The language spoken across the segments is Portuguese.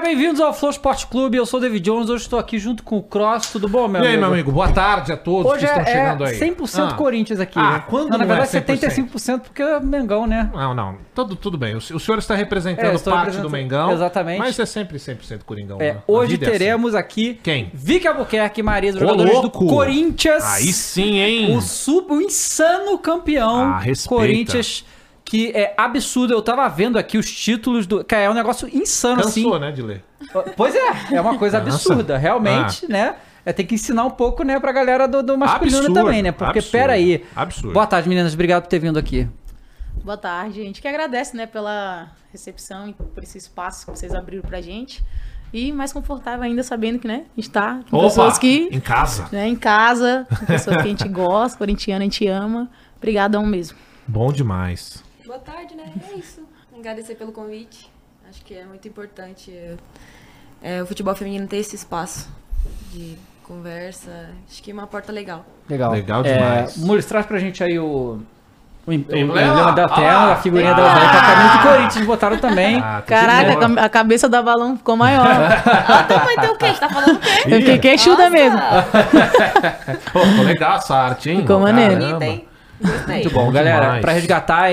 bem-vindos ao Flow Esporte Clube. Eu sou o David Jones, hoje estou aqui junto com o Cross. Tudo bom, meu amigo? E aí, meu amigo, boa tarde a todos hoje que estão chegando aí. 100% Corinthians aqui. Quando não, na verdade, é 75% porque é Mengão, né? Não, tudo bem. O senhor está representando parte do Mengão. Exatamente. Mas é sempre 100% Coringão. Hoje teremos aqui quem? Vicky Albuquerque e Marisa, jogadores do Corinthians. Aí sim, hein? O insano campeão Corinthians. Que é absurdo, eu tava vendo aqui os títulos do... Cara, é um negócio insano, assim. Cansou, né, de ler? Pois é uma coisa absurda, realmente, né? Tem que ensinar um pouco, né, pra galera do masculino também, né? Porque, peraí. Absurdo. Boa tarde, meninas, obrigado por ter vindo aqui. Boa tarde, a gente que agradece, né, pela recepção e por esse espaço que vocês abriram pra gente. E mais confortável ainda sabendo que, né, a gente tá com pessoas que... em casa. Né, em casa, com pessoas que a gente gosta, corintiano, a gente ama. Obrigadão mesmo. Bom demais. Boa tarde, né? É isso. Agradecer pelo convite. Acho que é muito importante o futebol feminino ter esse espaço de conversa. Acho que é uma porta legal. Legal demais. Mules, traz pra gente aí o emblema da tela, a figurinha da camisa do Corinthians, botaram também. Caraca, a cabeça da balão ficou maior. Vai ter o quê? Você tá falando o quê? Eu fiquei queixuda mesmo. Pô, ficou legal essa arte, hein? Ficou maneiro. Muito bom, galera. Para resgatar,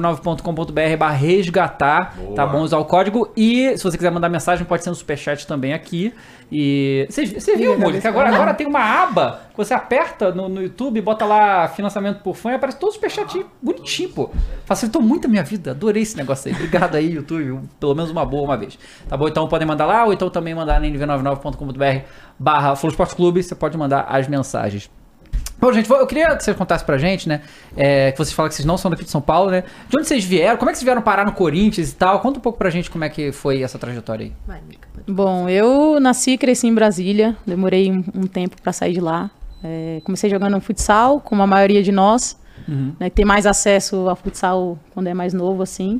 nv99.com.br/resgatar, tá bom? Usar o código. E se você quiser mandar mensagem, pode ser no superchat também aqui. E você viu, Mulher, que agora tem uma aba que você aperta no YouTube, bota lá financiamento por fã e aparece todo o superchat bonitinho, pô. Facilitou muito a minha vida. Adorei esse negócio aí. Obrigado aí, YouTube. Pelo menos uma vez. Tá bom? Então podem mandar lá, ou então também mandar na nv99.com.br/Flow Esporte Clube. Você pode mandar as mensagens. Bom, gente, eu queria que vocês contassem pra gente, né? Que vocês falam que vocês não são daqui de São Paulo, né? De onde vocês vieram? Como é que vocês vieram parar no Corinthians e tal? Conta um pouco pra gente como é que foi essa trajetória aí. Bom, eu nasci e cresci em Brasília. Demorei um tempo pra sair de lá. Comecei jogando futsal, como a maioria de nós. Né, que tem mais acesso ao futsal quando é mais novo, assim.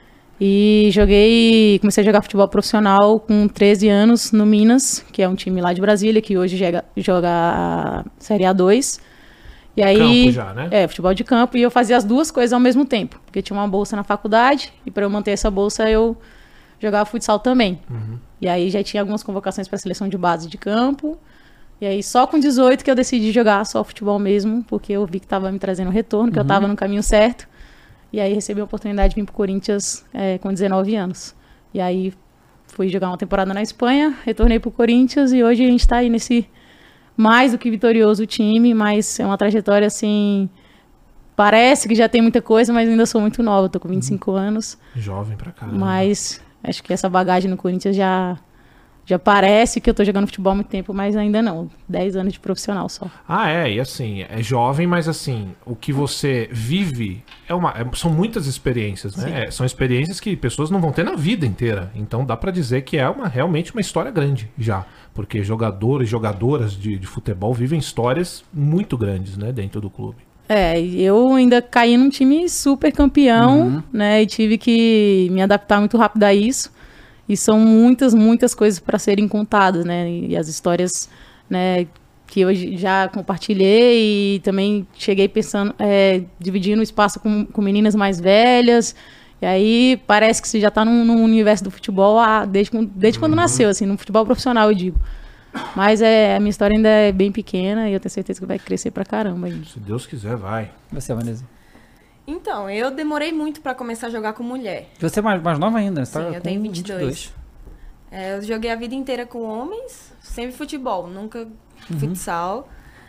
E comecei a jogar futebol profissional com 13 anos no Minas, que é um time lá de Brasília, que hoje joga a Série A2. E aí, campo já, né? Futebol de campo. E eu fazia as duas coisas ao mesmo tempo, porque tinha uma bolsa na faculdade, e para eu manter essa bolsa eu jogava futsal também. E aí já tinha algumas convocações para a seleção de base de campo. E aí só com 18 que eu decidi jogar só futebol mesmo, porque eu vi que estava me trazendo retorno, que eu estava no caminho certo. E aí recebi a oportunidade de vir pro Corinthians com 19 anos. E aí fui jogar uma temporada na Espanha, retornei pro Corinthians e hoje a gente tá aí nesse mais do que vitorioso time, mas é uma trajetória assim, parece que já tem muita coisa, mas ainda sou muito nova, tô com 25 anos. Jovem pra caramba. Mas acho que essa bagagem no Corinthians já parece que eu tô jogando futebol há muito tempo, mas ainda não. 10 anos de profissional só. E assim, é jovem, mas assim, o que você vive são muitas experiências, né? São experiências que pessoas não vão ter na vida inteira. Então dá pra dizer que é realmente uma história grande já. Porque jogadores e jogadoras de futebol vivem histórias muito grandes, né, dentro do clube. Eu ainda caí num time super campeão, né? E tive que me adaptar muito rápido a isso. E são muitas coisas para serem contadas, né? E as histórias, né, que eu já compartilhei e também cheguei pensando, dividindo o espaço com meninas mais velhas. E aí parece que você já está no universo do futebol desde quando nasceu, assim, no futebol profissional, eu digo. Mas a minha história ainda é bem pequena e eu tenho certeza que vai crescer pra caramba ainda. Se Deus quiser, vai. Você, Vanessa? Então, eu demorei muito pra começar a jogar com mulher. Você é mais nova ainda, né? Sim, eu tenho 22. Eu joguei a vida inteira com homens, sempre futebol, nunca futsal.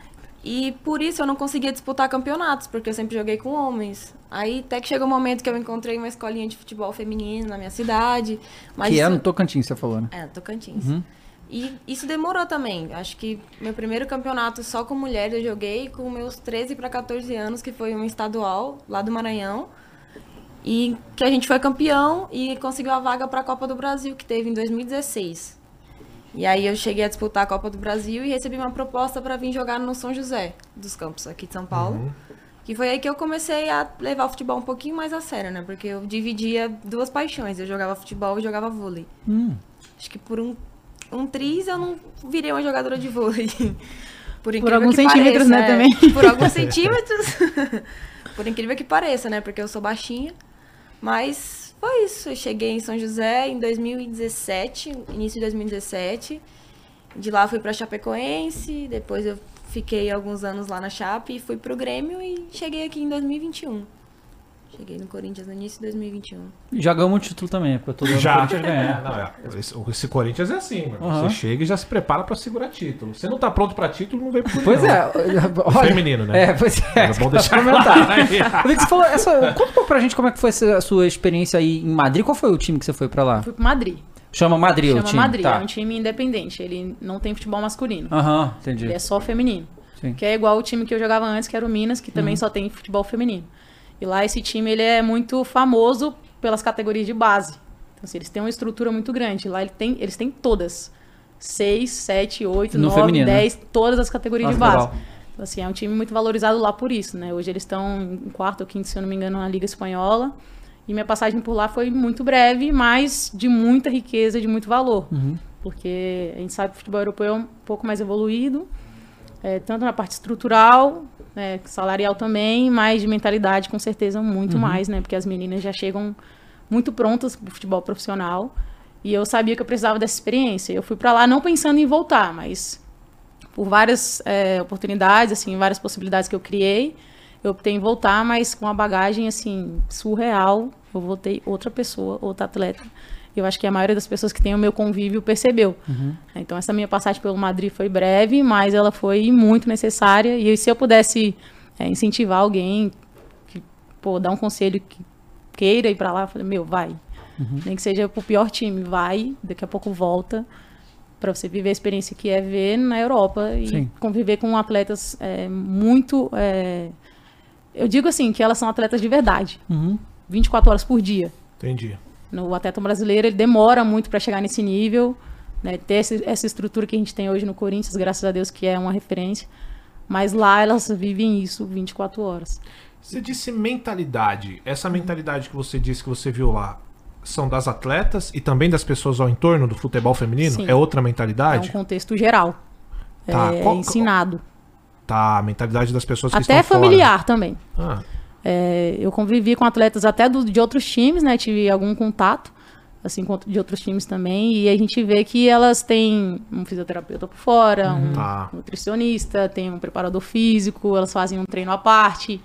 E por isso eu não conseguia disputar campeonatos, porque eu sempre joguei com homens. Aí até que chegou um momento que eu encontrei uma escolinha de futebol feminino na minha cidade. Mas que no Tocantins, você falou, né? No Tocantins. E isso demorou também. Acho que meu primeiro campeonato só com mulheres eu joguei com meus 13 para 14 anos, que foi um estadual lá do Maranhão. E que a gente foi campeão e conseguiu a vaga para a Copa do Brasil, que teve em 2016. E aí eu cheguei a disputar a Copa do Brasil e recebi uma proposta para vir jogar no São José dos Campos, aqui de São Paulo. Que foi aí que eu comecei a levar o futebol um pouquinho mais a sério, né? Porque eu dividia duas paixões. Eu jogava futebol e jogava vôlei. Acho que por um triz eu não virei uma jogadora de vôlei. Por alguns centímetros, né, também. Por alguns centímetros. Por incrível que pareça, né? Porque eu sou baixinha. Mas foi isso. Eu cheguei em São José em 2017, início de 2017. De lá fui pra Chapecoense, depois eu fiquei alguns anos lá na Chape, fui pro Grêmio e cheguei aqui em 2021. Cheguei no Corinthians no início de 2021. Já ganhou um título também, porque todo ano o Já. Corinthians ganha. Esse Corinthians é assim, mano. Você chega e já se prepara pra segurar título. Você não tá pronto pra título, não vem pro Pois não. é. Olha, Feminino, né? Pois é. É bom deixar comentar. claro. Eu vi que você falou, conta um pouco pra gente como é que foi a sua experiência aí em Madrid. Qual foi o time que você foi pra lá? Fui pro Madrid. Chama Madrid o time? Chama Madrid, Tá. é um time independente. Ele não tem futebol masculino. Entendi. Ele é só feminino. Sim. Que é igual o time que eu jogava antes, que era o Minas, que também só tem futebol feminino. E lá esse time ele é muito famoso pelas categorias de base. Então, assim, eles têm uma estrutura muito grande. Lá eles têm todas. 6, 7, 8, No 9, feminino, 10, todas as categorias de Nossa, base. legal. Então, assim, é um time muito valorizado lá por isso, né? Hoje eles estão em quarto ou quinto, se eu não me engano, na Liga Espanhola. E minha passagem por lá foi muito breve, mas de muita riqueza, de muito valor. Porque a gente sabe que o futebol europeu é um pouco mais evoluído, tanto na parte estrutural, salarial também, mas de mentalidade com certeza muito mais, né? Porque as meninas já chegam muito prontas para o futebol profissional. E eu sabia que eu precisava dessa experiência. Eu fui para lá não pensando em voltar, mas por várias oportunidades, assim, várias possibilidades que eu criei, eu optei em voltar, mas com uma bagagem assim surreal. Eu voltei outra pessoa, outra atleta. Eu acho que a maioria das pessoas que tem o meu convívio percebeu. Então, essa minha passagem pelo Madrid foi breve, mas ela foi muito necessária. E se eu pudesse incentivar alguém, dar um conselho que queira ir para lá, eu falei, vai. Nem que seja pro pior time, vai, daqui a pouco volta, para você viver a experiência que é ver na Europa e conviver com atletas muito... eu digo assim, que elas são atletas de verdade. 24 horas por dia. Entendi. O atleta brasileiro, ele demora muito para chegar nesse nível, né? Ter essa estrutura que a gente tem hoje no Corinthians, graças a Deus, que é uma referência. Mas lá elas vivem isso 24 horas. Você disse mentalidade. Essa mentalidade que você disse que você viu lá, são das atletas e também das pessoas ao entorno do futebol feminino? Sim. É outra mentalidade? É um contexto geral. Tá. É ensinado. Tá, a mentalidade das pessoas que Até estão familiar também. Ah. Eu convivi com atletas até de outros times, né? Tive algum contato, assim, de outros times também. E a gente vê que elas têm um fisioterapeuta por fora, um nutricionista, tem um preparador físico, elas fazem um treino à parte.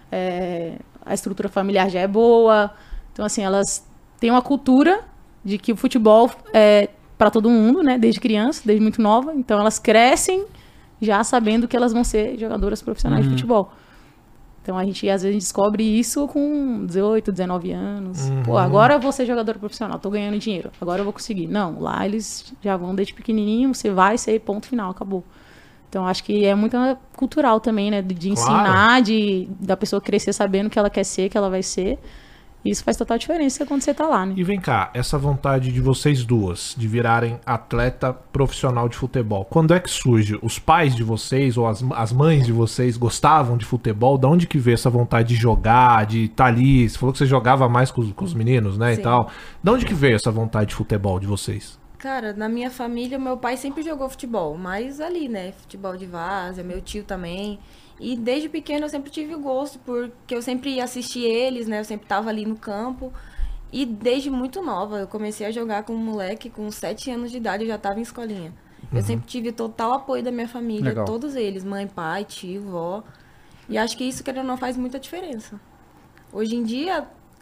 A estrutura familiar já é boa. Então, assim, elas têm uma cultura de que o futebol é para todo mundo, né? Desde criança, desde muito nova. Então, elas crescem já sabendo que elas vão ser jogadoras profissionais de futebol. Então, a gente, às vezes, descobre isso com 18, 19 anos. Pô, agora eu vou ser jogadora profissional, tô ganhando dinheiro, agora eu vou conseguir. Não, lá eles já vão desde pequenininho, você vai ser ponto final, acabou. Então, acho que é muito cultural também, né? De ensinar, da pessoa crescer sabendo o que ela quer ser, que ela vai ser. Isso faz total diferença quando você tá lá, né? E vem cá, essa vontade de vocês duas de virarem atleta profissional de futebol, quando é que surge? Os pais de vocês ou as mães de vocês gostavam de futebol? Da onde que veio essa vontade de jogar, de estar ali? Você falou que você jogava mais com os meninos, né, Sim. e tal. Da onde que veio essa vontade de futebol de vocês? Cara, na minha família, meu pai sempre jogou futebol, mas ali, né? Futebol de várzea, meu tio também. E desde pequeno eu sempre tive gosto, porque eu sempre assisti eles, né? Eu sempre tava ali no campo. E desde muito nova, eu comecei a jogar com um moleque, com 7 anos de idade, eu já tava em escolinha. Eu sempre tive total apoio da minha família, Legal. todos eles, mãe, pai, tio, vó. E acho que isso, querendo ou não, faz muita diferença. Hoje em dia,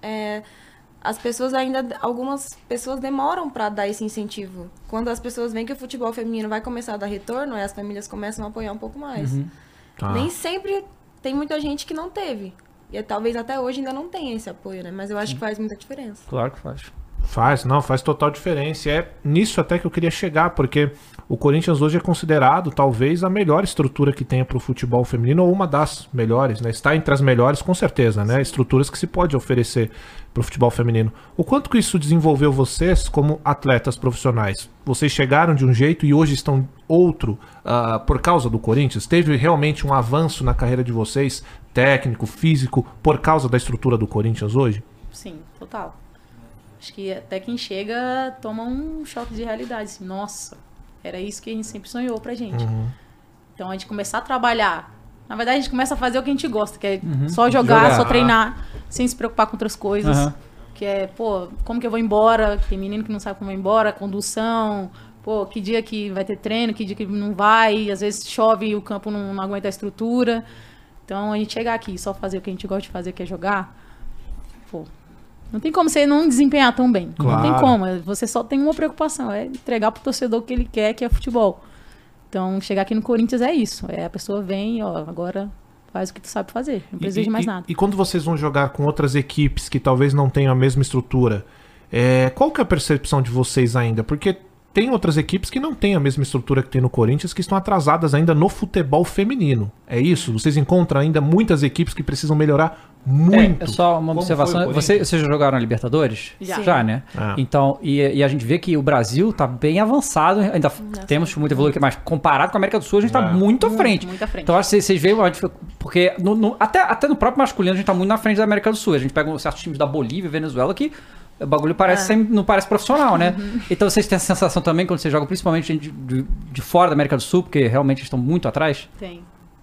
as pessoas algumas pessoas demoram para dar esse incentivo. Quando as pessoas veem que o futebol feminino vai começar a dar retorno, aí as famílias começam a apoiar um pouco mais. Tá. Nem sempre tem muita gente que não teve. E talvez até hoje ainda não tenha esse apoio, né? Mas eu acho que faz muita diferença. Claro que faz. Faz total diferença. E é nisso até que eu queria chegar, porque o Corinthians hoje é considerado talvez a melhor estrutura que tenha para o futebol feminino, ou uma das melhores, né? Está entre as melhores, com certeza, né? Estruturas que se pode oferecer para o futebol feminino. O quanto que isso desenvolveu vocês como atletas profissionais? Vocês chegaram de um jeito e hoje estão outro por causa do Corinthians? Teve realmente um avanço na carreira de vocês, técnico, físico, por causa da estrutura do Corinthians hoje? Sim, total. Acho que até quem chega toma um choque de realidade. Assim, nossa, era isso que a gente sempre sonhou pra gente. Então, a gente começar a trabalhar. Na verdade, a gente começa a fazer o que a gente gosta, que é só jogar, só treinar, sem se preocupar com outras coisas. que é, pô, como que eu vou embora? Tem menino que não sabe como vai embora, condução, pô, que dia que vai ter treino, que dia que não vai, às vezes chove e o campo não aguenta a estrutura. Então, a gente chegar aqui e só fazer o que a gente gosta de fazer, que é jogar, pô, não tem como você não desempenhar tão bem. Claro. Não tem como, você só tem uma preocupação, é entregar pro torcedor o que ele quer, que é futebol. Então, chegar aqui no Corinthians é isso, a pessoa vem, ó, agora faz o que tu sabe fazer, não precisa de mais nada. E quando vocês vão jogar com outras equipes que talvez não tenham a mesma estrutura, qual que é a percepção de vocês ainda? Porque tem outras equipes que não têm a mesma estrutura que tem no Corinthians, que estão atrasadas ainda no futebol feminino. É isso? Vocês encontram ainda muitas equipes que precisam melhorar muito? É só uma observação. Vocês já jogaram na Libertadores? Já. Né? Então, e a gente vê que o Brasil tá bem avançado, ainda temos muito evoluído, mas comparado com a América do Sul, a gente tá muito à frente. Muito à frente. Então, acho que vocês veem, porque até no próprio masculino a gente tá muito na frente da América do Sul. A gente pega certos times da Bolívia, Venezuela, que o bagulho não parece profissional, né? Então vocês têm essa sensação também quando vocês jogam, principalmente gente de fora da América do Sul, porque realmente estão muito atrás? Tem,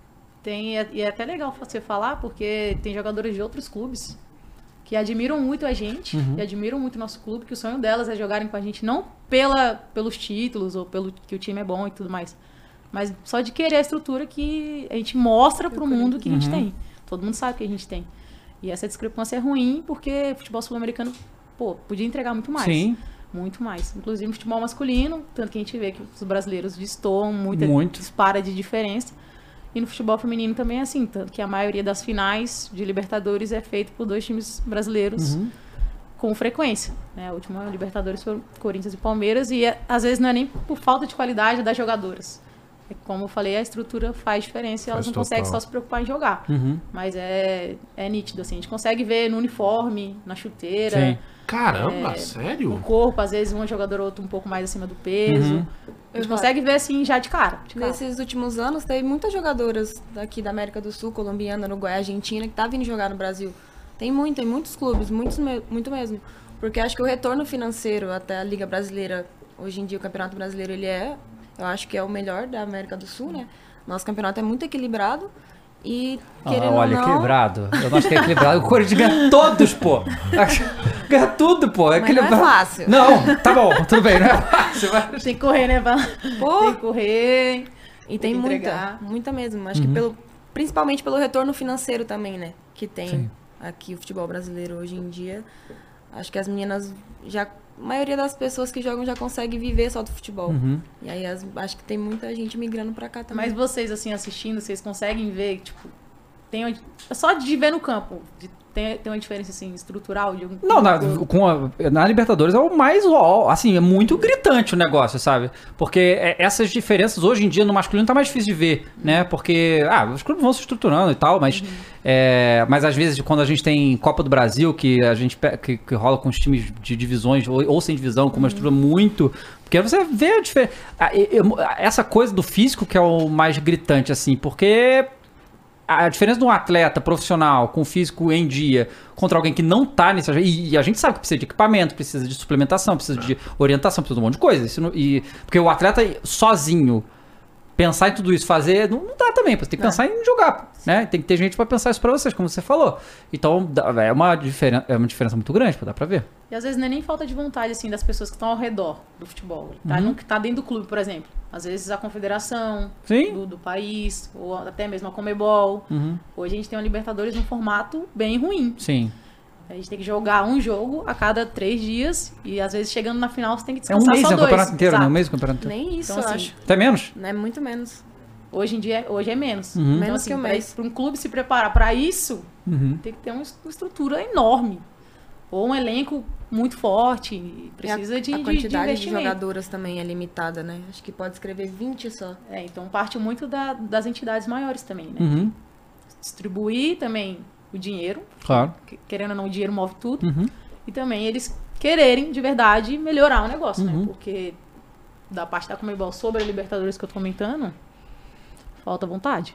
e é até legal você falar, porque tem jogadores de outros clubes que admiram muito a gente, e admiram muito o nosso clube, que o sonho delas é jogarem com a gente, não pelos títulos, ou pelo que o time é bom e tudo mais, mas só de querer a estrutura que a gente mostra pro mundo que a gente tem. Todo mundo sabe que a gente tem. E essa discrepância é ruim, porque o futebol sul-americano, pô, podia entregar muito mais. Sim. Muito mais. Inclusive no futebol masculino, tanto que a gente vê que os brasileiros destoam muito. Dispara de diferença. E no futebol feminino também é assim, tanto que a maioria das finais de Libertadores é feito por 2 times brasileiros com frequência. Né? A última Libertadores foi Corinthians e Palmeiras, e às vezes não é nem por falta de qualidade das jogadoras. Como eu falei, a estrutura faz diferença e elas não conseguem só se preocupar em jogar. Mas é nítido, assim. A gente consegue ver no uniforme, na chuteira. Sim. Caramba, sério? No corpo, às vezes uma jogadora ou outra um pouco mais acima do peso. A gente consegue ver, assim, já de cara. Nesses últimos anos, teve muitas jogadoras daqui da América do Sul, colombiana, Uruguai, Argentina, que tá vindo jogar no Brasil. Tem muitos clubes, muito mesmo. Porque acho que o retorno financeiro até a Liga Brasileira, hoje em dia o Campeonato Brasileiro, eu acho que é o melhor da América do Sul, né? Nosso campeonato é muito equilibrado e querendo olha, ou não... equilibrado. Eu não acho que é equilibrado. O Corinthians ganha todos, pô. Ganha tudo, pô. Mas não é fácil. Não, tá bom, tudo bem, não é fácil. Tem que correr, né, Val? Tem que correr. E tem muita mesmo. Acho que principalmente pelo retorno financeiro também, né? Que tem aqui o futebol brasileiro hoje em dia. Acho que as meninas já... A maioria das pessoas que jogam já consegue viver só do futebol. E aí acho que tem muita gente migrando pra cá também. Mas vocês, assim, assistindo, vocês conseguem ver, tipo, só de ver no campo, tem uma diferença, assim, estrutural? Na Libertadores é o mais, assim, é muito gritante o negócio, sabe? Porque essas diferenças hoje em dia no masculino tá mais difícil de ver, né? Porque, os clubes vão se estruturando e tal, mas às vezes quando a gente tem Copa do Brasil, que a gente que rola com os times de divisões ou sem divisão, com uma estrutura muito... Porque você vê a diferença. Essa coisa do físico que é o mais gritante, assim, porque... A diferença de um atleta profissional com físico em dia contra alguém que não tá nesse... E a gente sabe que precisa de equipamento, precisa de suplementação, precisa de orientação, precisa de um monte de coisa. Porque o atleta sozinho, pensar em tudo isso, fazer, não dá também. Você tem que pensar em jogar, né? Tem que ter gente pra pensar isso pra vocês, como você falou. Então, é uma diferença muito grande, dá pra ver. E às vezes não é nem falta de vontade, assim, das pessoas que estão ao redor do futebol. Que tá dentro do clube, por exemplo. Às vezes a confederação do país, ou até mesmo a Conmebol. Hoje a gente tem uma Libertadores num formato bem ruim. Sim. A gente tem que jogar um jogo a cada 3 dias e às vezes chegando na final você tem que descansar só 2. É um mês, o campeonato inteiro, né? Um mês o campeonato inteiro. Nem isso, então, eu assim, acho. Até menos? É muito menos. Hoje é menos. Menos então, assim, que um mês. Para um clube se preparar para isso, tem que ter uma estrutura enorme. Ou um elenco muito forte, precisa de investimento. A quantidade de jogadoras também é limitada, né? Acho que pode escrever 20 só. Então parte muito das entidades maiores também, né? Distribuir também o dinheiro. Claro. Querendo ou não, o dinheiro move tudo. E também eles quererem de verdade melhorar o negócio, né? Porque da parte da Conmebol sobre a Libertadores que eu tô comentando, falta vontade.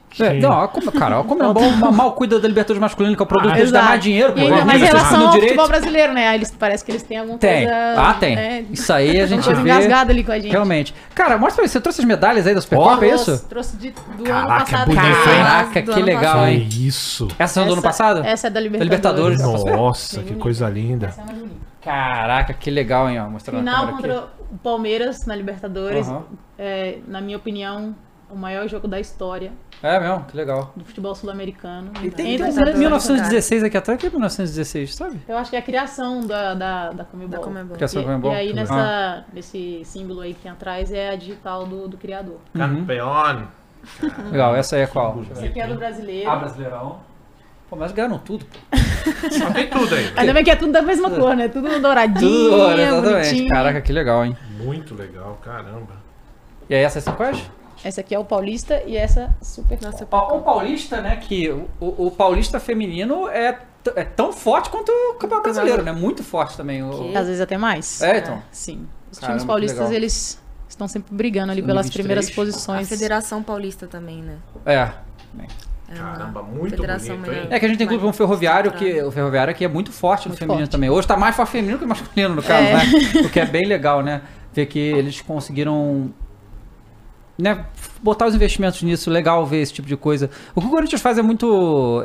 A Conmebol mal cuida da Libertadores masculina, que é o produto deles dá mais dinheiro. E ainda mais em relação ao futebol brasileiro, né? Parece que eles têm alguma coisa... Tem. Né? Isso aí a gente coisa vê... engasgada ali com a gente. Realmente. Cara, mostra pra mim, você trouxe as medalhas aí da Supercopa, é isso? Trouxe do ano Caraca, passado. bonito, hein? Caraca, que legal, hein? Isso. Essa é do ano passado? Essa é da Libertadores. Nossa, que coisa linda. Essa é mais bonita. Caraca, que legal, hein? Ó, mostrando Final na câmera contra o Palmeiras na Libertadores. Aham. Na minha opinião, o maior jogo da história aqui. É mesmo? Que legal. do futebol sul-americano. E tem Entre um os campeões. 1916 aqui atrás. O que é 1916, sabe? Eu acho que é a criação da Conmebol. Da Conmebol. Criação da Conmebol. E aí, Ah. nesse símbolo aí que tem atrás, é a digital do criador. Campeão. Legal, essa aí é qual? Esse aqui é do brasileiro. Brasileirão. Pô, mas ganharam tudo, pô. Só tem tudo aí. Ainda bem que é tudo da mesma cor, né? Tudo douradinho, Tudo, exatamente. bonitinho. Caraca, que legal, hein? Muito legal, caramba. E aí, essas são quais? Essa aqui é o Paulista e essa super. Nossa, O Paulista, né? Que o Paulista feminino é tão forte quanto o Campeonato Brasileiro, né? Muito forte também. Às vezes até mais. É, então. Sim. Os Caramba, times que paulistas, legal. eles estão sempre brigando ali No pelas 23. primeiras A posições. Federação Paulista também, né? É. É uma Caramba, muito federação bonito, hein? melhor. É que a gente tem clube como o Ferroviário, que o Ferroviário aqui é muito forte no Muito feminino forte. também. Hoje tá mais forte feminino que masculino, no caso, né? O que é bem legal, né? Ver que eles conseguiram, né, botar os investimentos nisso. Legal ver esse tipo de coisa. O que o Corinthians faz é muito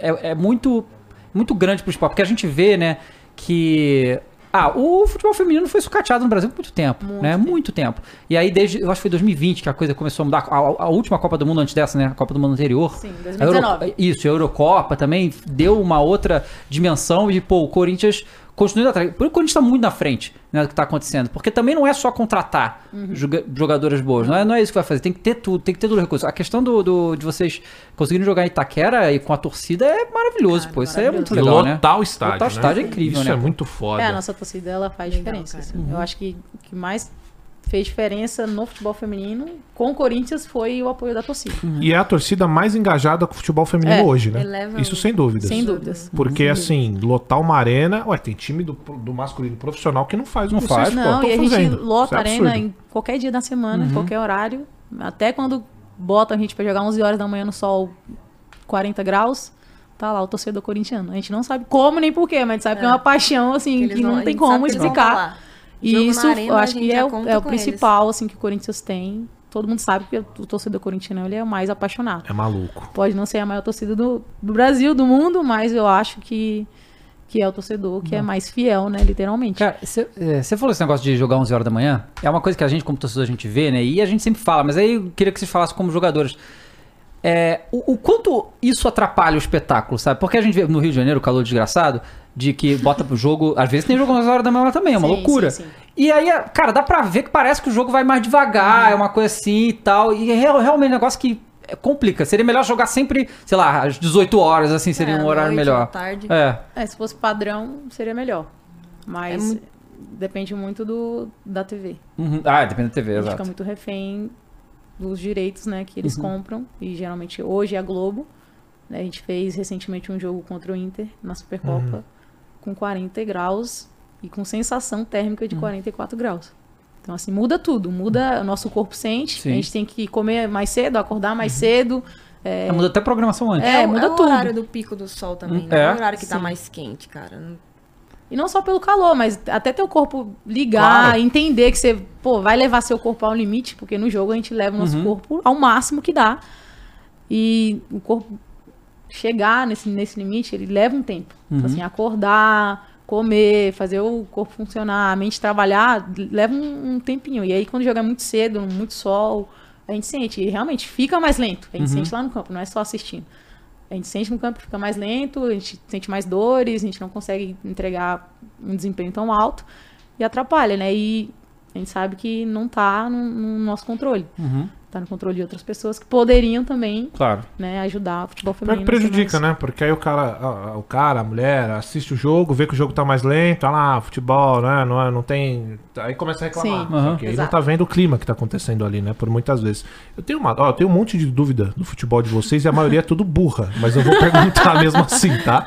muito grande pro esporte, porque a gente vê, né, que o futebol feminino foi sucateado no Brasil por muito tempo, né? Muito tempo. E aí, eu acho que foi 2020 que a coisa começou a mudar. A última Copa do Mundo antes dessa, né? A Copa do Mundo anterior. Sim, A 2019. Isso, a Eurocopa também deu uma outra dimensão e, pô, o Corinthians continua atrás. Por isso o Corinthians tá muito na frente, né, do que tá acontecendo. Porque também não é só contratar jogadoras boas, não é isso que vai fazer. Tem que ter tudo, tem que ter todo o recurso. A questão de vocês conseguirem jogar em Itaquera e com a torcida é maravilhoso, pô. Isso aí é muito legal, né? Lotar o estádio, Lotar o estádio né? é incrível, Isso né? é muito foda. A nossa torcida, ela faz Legal, diferença. cara. Assim. Eu acho que o que mais fez diferença no futebol feminino com o Corinthians foi o apoio da torcida. E é a torcida mais engajada com o futebol feminino hoje, né? eleva Isso sem dúvidas. Sem dúvidas. Porque, assim, lotar uma arena... Ué, tem time do masculino profissional que não faz o Não que faz, vocês, Não, pô, e a tão gente fazendo. lota Isso é a arena absurdo. em qualquer dia da semana, em qualquer horário. Até quando botam a gente pra jogar 11 horas da manhã no sol 40 graus, tá lá o torcedor corintiano. A gente não sabe como nem porquê, mas a gente sabe que é uma paixão, assim, que não tem como explicar. E Jogo na isso, arena, eu a acho gente que já é conta o com principal, assim, que o Corinthians tem. Todo mundo sabe que o torcedor corintiano, ele é o mais apaixonado. É maluco. Pode não ser a maior torcida do Brasil, do mundo, mas eu acho que é o torcedor que é mais fiel, né, literalmente. Cara, você falou esse negócio de jogar 11 horas da manhã. É uma coisa que a gente, como torcedor, a gente vê, né? E a gente sempre fala, mas aí eu queria que vocês falassem como jogadores. O quanto isso atrapalha o espetáculo, sabe? Porque a gente vê no Rio de Janeiro, o calor desgraçado, de que bota pro jogo... Às vezes tem jogo 11 horas da manhã também, é uma Sim, loucura. sim, sim. E aí, cara, dá pra ver que parece que o jogo vai mais devagar, é uma coisa assim e tal. E é realmente um negócio que complica. Seria melhor jogar sempre, sei lá, às 18 horas, assim, seria um horário melhor. Tarde. Se fosse padrão, seria melhor. Mas depende muito da TV. Uhum. Depende da TV, A gente exato. fica muito refém dos direitos, né, que eles compram. E geralmente hoje é a Globo. Né, a gente fez recentemente um jogo contra o Inter na Supercopa com 40 graus e com sensação térmica de 44 graus. Então, assim, muda tudo. Muda, o nosso corpo sente. Sim. A gente tem que comer mais cedo, acordar mais cedo. Muda até a programação antes. Muda o tudo. horário do pico do sol também, né? É o horário que tá mais quente, cara. E não só pelo calor, mas até teu corpo ligar, Claro. entender que você, vai levar seu corpo ao limite, porque no jogo a gente leva o nosso corpo ao máximo que dá. E o corpo chegar nesse limite, ele leva um tempo. Então, assim, acordar, comer, fazer o corpo funcionar, a mente trabalhar, leva um tempinho. E aí, quando joga muito cedo, muito sol, a gente sente. E realmente fica mais lento. A gente sente lá no campo, não é só assistindo. A gente sente no campo, fica mais lento, a gente sente mais dores, a gente não consegue entregar um desempenho tão alto e atrapalha, né? E a gente sabe que não tá no nosso controle. Tá no controle de outras pessoas que poderiam também, Claro. né, ajudar o futebol Pior feminino. que a ser prejudica, mais- né? Porque aí o cara, a mulher, assiste o jogo, vê que o jogo tá mais lento, futebol, né? Não tem. Aí começa a reclamar. Sim. Porque aí não tá vendo o clima que tá acontecendo ali, né? Por muitas vezes. Eu tenho um monte de dúvida do futebol de vocês e a maioria é tudo burra, mas eu vou perguntar mesmo assim, tá?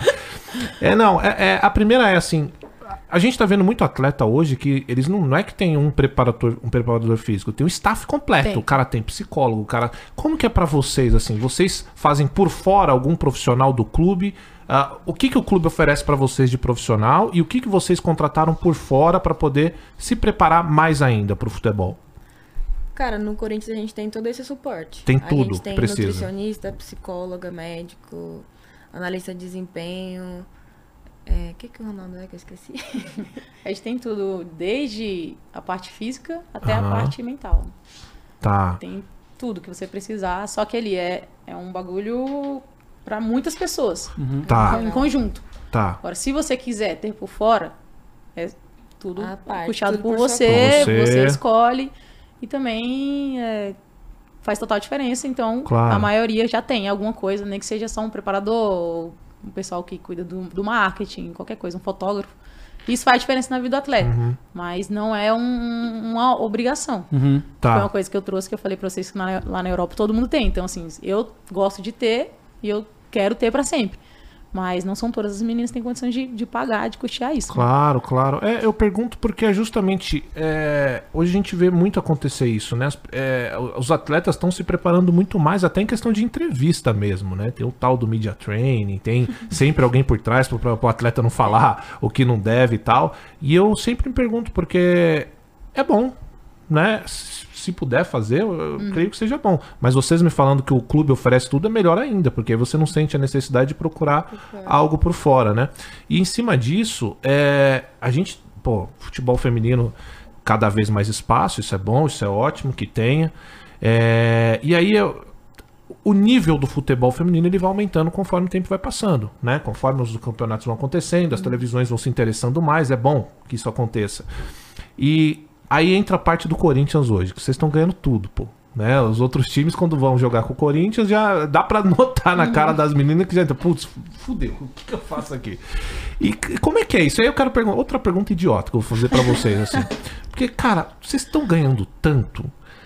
A primeira é assim. A gente tá vendo muito atleta hoje que eles não é que tem um preparador físico, tem um staff completo. Tem. O cara tem psicólogo, o cara... Como que é pra vocês, assim? Vocês fazem por fora algum profissional do clube? O que o clube oferece pra vocês de profissional e o que vocês contrataram por fora pra poder se preparar mais ainda pro futebol? Cara, no Corinthians a gente tem todo esse suporte. Tem A tudo gente tem que precisa. nutricionista, psicóloga, médico, analista de desempenho. que o Ronaldo é que eu esqueci? A gente tem tudo, desde a parte física até a parte mental. Tá. Tem tudo que você precisar, só que ele é um bagulho para muitas pessoas. Tá. Em conjunto. Tá. Agora, se você quiser ter por fora, é tudo A parte, puxado tudo por por você, sua conta. você escolhe. E também faz total diferença, então Claro. a maioria já tem alguma coisa, nem que seja só um preparador, um pessoal que cuida do marketing, qualquer coisa, um fotógrafo. Isso faz diferença na vida do atleta, mas não é uma obrigação. Foi Tá. uma coisa que eu trouxe, que eu falei pra vocês que lá na Europa todo mundo tem. Então, assim, eu gosto de ter e eu quero ter pra sempre. Mas não são todas as meninas que têm condições de pagar, de custear isso. Claro, claro. Eu pergunto porque é justamente hoje a gente vê muito acontecer isso, né? Os atletas estão se preparando muito mais, até em questão de entrevista mesmo, né? Tem o tal do media training, tem sempre alguém por trás para o atleta não falar o que não deve e tal. E eu sempre me pergunto porque é bom, né? Se puder fazer, eu creio que seja bom. Mas vocês me falando que o clube oferece tudo é melhor ainda, porque aí você não sente a necessidade de procurar algo por fora, né? E em cima disso, a gente, futebol feminino, cada vez mais espaço, isso é bom, isso é ótimo que tenha. E aí o nível do futebol feminino ele vai aumentando conforme o tempo vai passando, né? Conforme os campeonatos vão acontecendo, as televisões vão se interessando mais, é bom que isso aconteça. E aí entra a parte do Corinthians hoje, que vocês estão ganhando tudo, pô. Né? Os outros times, quando vão jogar com o Corinthians, já dá pra notar na cara das meninas que já entram, putz, fudeu, o que eu faço aqui? E como é que é isso? Aí eu quero perguntar, outra pergunta idiota que eu vou fazer pra vocês, assim. Porque, cara, vocês estão ganhando tanto,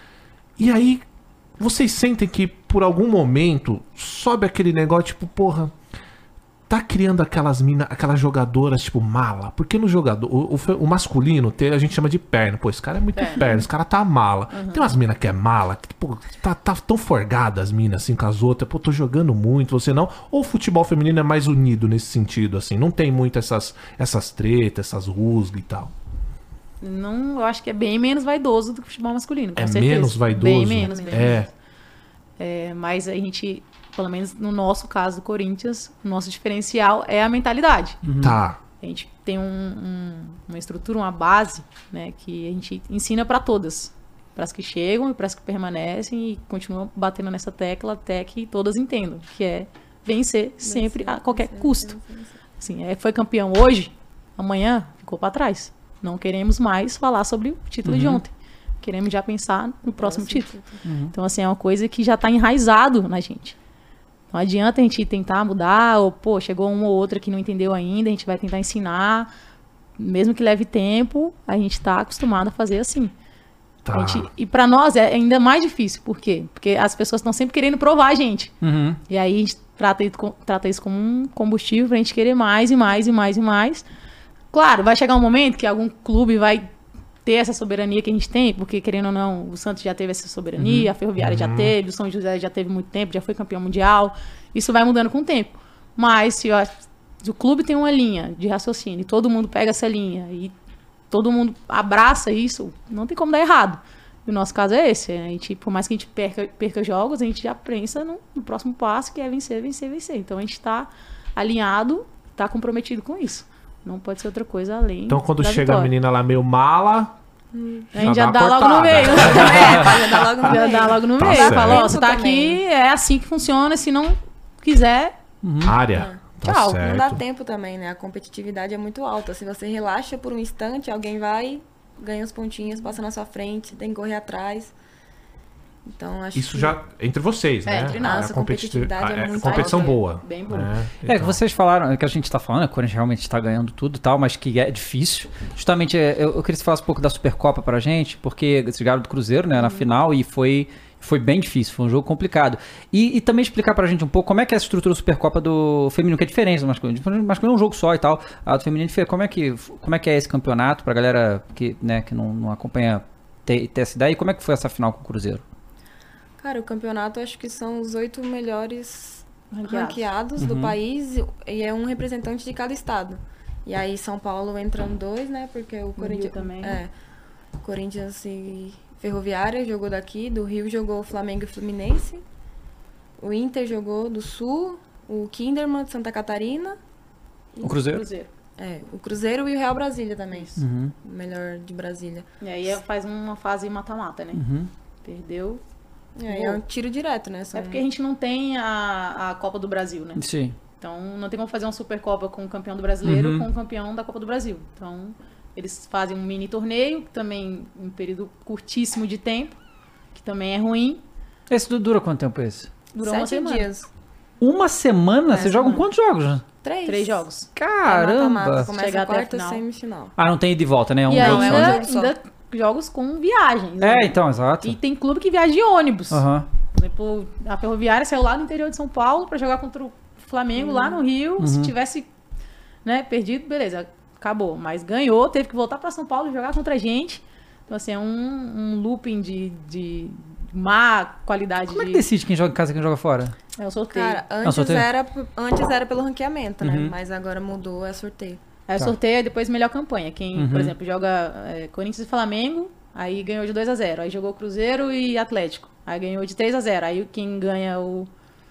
e aí vocês sentem que por algum momento sobe aquele negócio, tipo, porra, tá criando aquelas jogadoras tipo mala, porque no jogador, o masculino, a gente chama de perna, pô, esse cara é muito perna, esse cara tá mala. Tem umas minas que é mala, que pô, tá tão forgada as minas assim com as outras, pô, tô jogando muito, você não? Ou o futebol feminino é mais unido nesse sentido, assim, não tem muito essas tretas, essas rusgas e tal? Não, eu acho que é bem menos vaidoso do que o futebol masculino, com certeza. Menos vaidoso? Bem menos. É. Mas a gente, pelo menos no nosso caso do Corinthians, o nosso diferencial é a mentalidade. Tá. A gente tem uma estrutura, uma base, né, que a gente ensina para todas. Para as que chegam e para as que permanecem e continuam batendo nessa tecla até que todas entendam, que é vencer sempre a qualquer custo. Assim, foi campeão hoje, amanhã ficou para trás. Não queremos mais falar sobre o título de ontem. Queremos já pensar no próximo título. Então, assim, é uma coisa que já está enraizado na gente. Não adianta a gente tentar mudar, ou, pô, chegou uma ou outra que não entendeu ainda, a gente vai tentar ensinar. Mesmo que leve tempo, a gente está acostumado a fazer assim. Tá. E para nós é ainda mais difícil. Por quê? Porque as pessoas estão sempre querendo provar a gente. E aí a gente trata isso como um combustível para a gente querer mais e mais e mais e mais. Claro, vai chegar um momento que algum clube vai ter essa soberania que a gente tem, porque, querendo ou não, o Santos já teve essa soberania, a Ferroviária já teve, o São José já teve muito tempo, já foi campeão mundial. Isso vai mudando com o tempo. Mas se o clube tem uma linha de raciocínio e todo mundo pega essa linha e todo mundo abraça isso, não tem como dar errado. E o nosso caso é esse. A gente, por mais que a gente perca jogos, a gente já pensa no próximo passo, que é vencer, vencer, vencer. Então a gente está alinhado, está comprometido com isso. Não pode ser outra coisa além. Então quando da chega vitória. a menina lá meio mala, A gente já dá logo no meio. Já dá logo no Tá meio. certo. Fala, ó, você tá Também. aqui, é assim que funciona. Se não quiser, área. Tá Tchau. certo. Não dá tempo também, né? A competitividade é muito alta. Se você relaxa por um instante, alguém vai, ganha os pontinhos, passa na sua frente, tem que correr atrás. Então, acho Isso que... já entre vocês, né? entre nós, a competitividade é muito competição alta. boa. Bem boa. né? É, que vocês falaram, que a gente tá falando, que o Corinthians realmente tá ganhando tudo e tal, mas que é difícil. Justamente, eu queria que você falasse um pouco da Supercopa pra gente, porque vocês ganharam do Cruzeiro, né, na final, e foi bem difícil, foi um jogo complicado. E também explicar pra gente um pouco como é que é essa estrutura da Supercopa do feminino, que é diferente do masculino. O masculino é um jogo só e tal, a do feminino é diferente. Como é que é esse campeonato pra galera que, né, que não acompanha ter essa ideia? E como é que foi essa final com o Cruzeiro? Cara, o campeonato acho que são os 8 melhores ranqueados Uhum. do país e é um representante de cada estado. E aí São Paulo entram 2, né? Porque o Corinthians também. Corinthians e Ferroviária jogou daqui, do Rio jogou o Flamengo e Fluminense. O Inter jogou do Sul, o Kinderman de Santa Catarina O Cruzeiro? O Cruzeiro e o Real Brasília também. Uhum. O melhor de Brasília. E aí faz uma fase mata-mata, né? Uhum. Perdeu. É um tiro direto, né? É porque a gente não tem a Copa do Brasil, né? Sim. Então não tem como fazer uma Supercopa com o campeão do Brasileiro com o campeão da Copa do Brasil. Então eles fazem um mini torneio, que também um período curtíssimo de tempo, que também é ruim. Esse dura quanto tempo esse? Durou uma 7 semana. dias. Uma semana? Vocês jogam quantos jogos? 3 jogos. Caramba! Começa Chegar a até a quarta, final. semifinal. Ah, não tem ida e volta, né? É um E jogo só. ainda jogos com viagens. Né? Então, exato. E tem clube que viaja de ônibus. Aham. Por exemplo, a Ferroviária saiu lá no interior de São Paulo pra jogar contra o Flamengo lá no Rio. Se tivesse, né, perdido, beleza, acabou. Mas ganhou, teve que voltar pra São Paulo e jogar contra a gente. Então, assim, é um looping de má qualidade. Como é que decide quem joga em casa e quem joga fora? É o sorteio. Cara, sorteio? antes era pelo ranqueamento, né? Mas agora mudou, é sorteio. Aí o sorteio é depois melhor campanha. Quem, por exemplo, joga Corinthians e Flamengo, aí ganhou de 2-0. Aí jogou Cruzeiro e Atlético. Aí ganhou de 3-0. Aí quem ganha o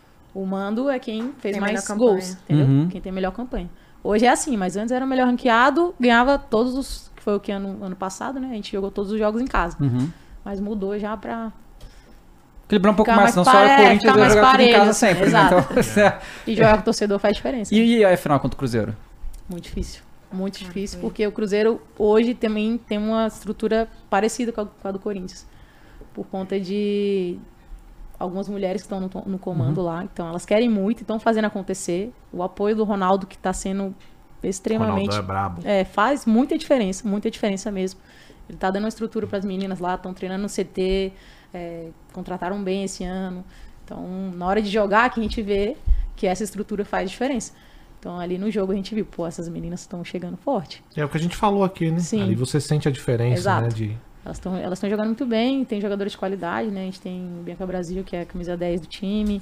mando é quem fez Tem mais melhor gols, campanha. entendeu? Quem tem melhor campanha. Hoje é assim, mas antes era o melhor ranqueado, ganhava todos os... Que foi o que ano passado, né? A gente jogou todos os jogos em casa. Mas mudou já pra... Equilibrar um pouco Ficar mais, mais senão só o pare- Corinthians ficar vai mais jogar tudo em parelho, casa assim, sempre. Né? exato. Então, E jogar com o torcedor faz diferença. E a final contra o Cruzeiro? Muito difícil. Muito difícil, porque o Cruzeiro hoje também tem uma estrutura parecida com a do Corinthians. Por conta de algumas mulheres que estão no comando lá. Então, elas querem muito e estão fazendo acontecer. O apoio do Ronaldo, que está sendo extremamente... Ronaldo é brabo. Faz muita diferença mesmo. Ele está dando uma estrutura para as meninas lá, estão treinando no CT, contrataram bem esse ano. Então, na hora de jogar, que a gente vê que essa estrutura faz diferença. Então, ali no jogo a gente viu, pô, essas meninas estão chegando forte. É o que a gente falou aqui, né? Sim. Ali você sente a diferença, Exato. né? Elas estão jogando muito bem, tem jogadores de qualidade, né? A gente tem Bianca Brasil, que é a camisa 10 do time.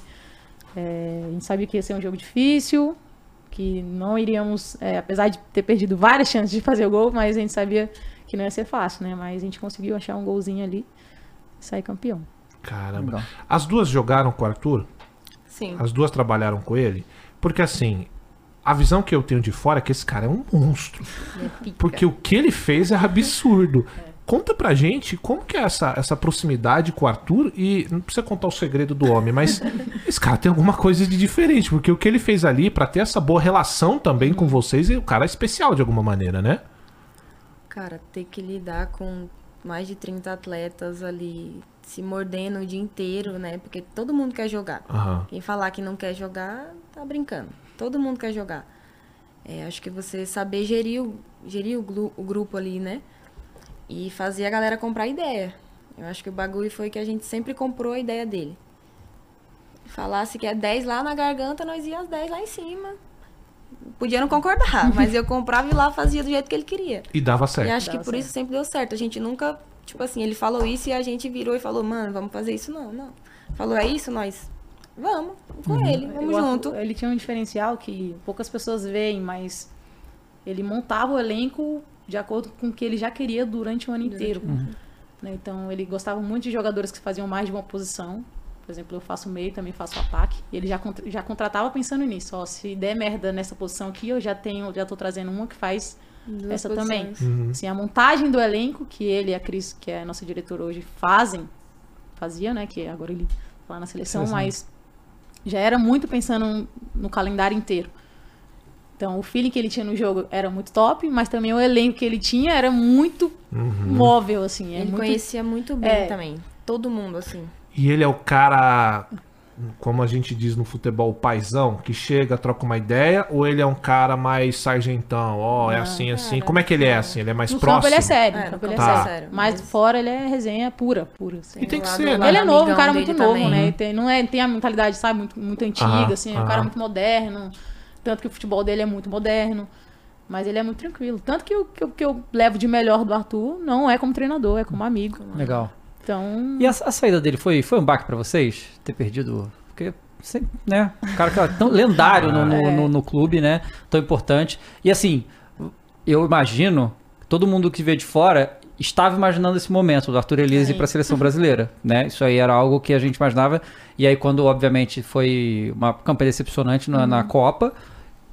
A gente sabia que ia ser um jogo difícil, que não iríamos, apesar de ter perdido várias chances de fazer o gol, mas a gente sabia que não ia ser fácil, né? Mas a gente conseguiu achar um golzinho ali e sair campeão. Caramba. As duas jogaram com o Arthur? Sim. As duas trabalharam com ele? Porque assim, a visão que eu tenho de fora é que esse cara é um monstro. Porque o que ele fez é absurdo. Conta pra gente como que é essa proximidade com o Arthur. E não precisa contar o segredo do homem, mas esse cara tem alguma coisa de diferente. Porque o que ele fez ali, pra ter essa boa relação também com vocês, o cara é especial de alguma maneira, né? Cara, ter que lidar com mais de 30 atletas ali se mordendo o dia inteiro, né? Porque todo mundo quer jogar. Quem falar que não quer jogar, tá brincando. Todo mundo quer jogar. Acho que você saber gerir o grupo ali, né? E fazer a galera comprar ideia. Eu acho que o bagulho foi que a gente sempre comprou a ideia dele. Falasse que é 10 lá na garganta, nós ia às 10 lá em cima. Podia não concordar, mas eu comprava e lá fazia do jeito que ele queria. E dava certo. E acho que por isso sempre deu certo. A gente nunca, tipo assim, ele falou isso e a gente virou e falou, mano, vamos fazer isso? Não. Falou, é isso? Nós, vamos com ele, vamos junto. Ele tinha um diferencial que poucas pessoas veem, mas ele montava o elenco de acordo com o que ele já queria durante o ano inteiro. Né? Então, ele gostava muito de jogadores que faziam mais de uma posição. Por exemplo, eu faço meio, também faço ataque. E ele já contratava pensando nisso. Ó, se der merda nessa posição aqui, eu já tô trazendo uma que faz essa também. Assim, a montagem do elenco, que ele e a Cris, que é a nossa diretora hoje, fazia, né? Que agora ele tá lá na seleção, mas já era muito pensando no calendário inteiro. Então, o feeling que ele tinha no jogo era muito top, mas também o elenco que ele tinha era muito móvel, assim. Ele conhecia muito bem também. Todo mundo, assim. E ele é o cara, como a gente diz no futebol, o paizão, que chega, troca uma ideia, ou ele é um cara mais sargentão? É assim, assim. Como é que ele é assim? Ele é mais no próximo? Campo ele é sério. No campo ele é Tá. sério. Mas fora ele é resenha pura. Assim. E tem que Do ser, lado né? Ele é novo, um amigão cara dele muito novo, também. né? Tem a mentalidade, sabe, muito antiga, assim. É um cara muito moderno. Tanto que o futebol dele é muito moderno. Mas ele é muito tranquilo. Tanto que o que eu levo de melhor do Arthur não é como treinador, é como amigo. Legal. Então... E a saída dele foi um baque pra vocês? Ter perdido... Porque, né? O cara que é tão lendário no clube, né? Tão importante. E assim, eu imagino... Todo mundo que vê de fora estava imaginando esse momento do Arthur Elias ir para a seleção brasileira, né? Isso aí era algo que a gente imaginava. E aí quando, obviamente, foi uma campanha decepcionante na Copa,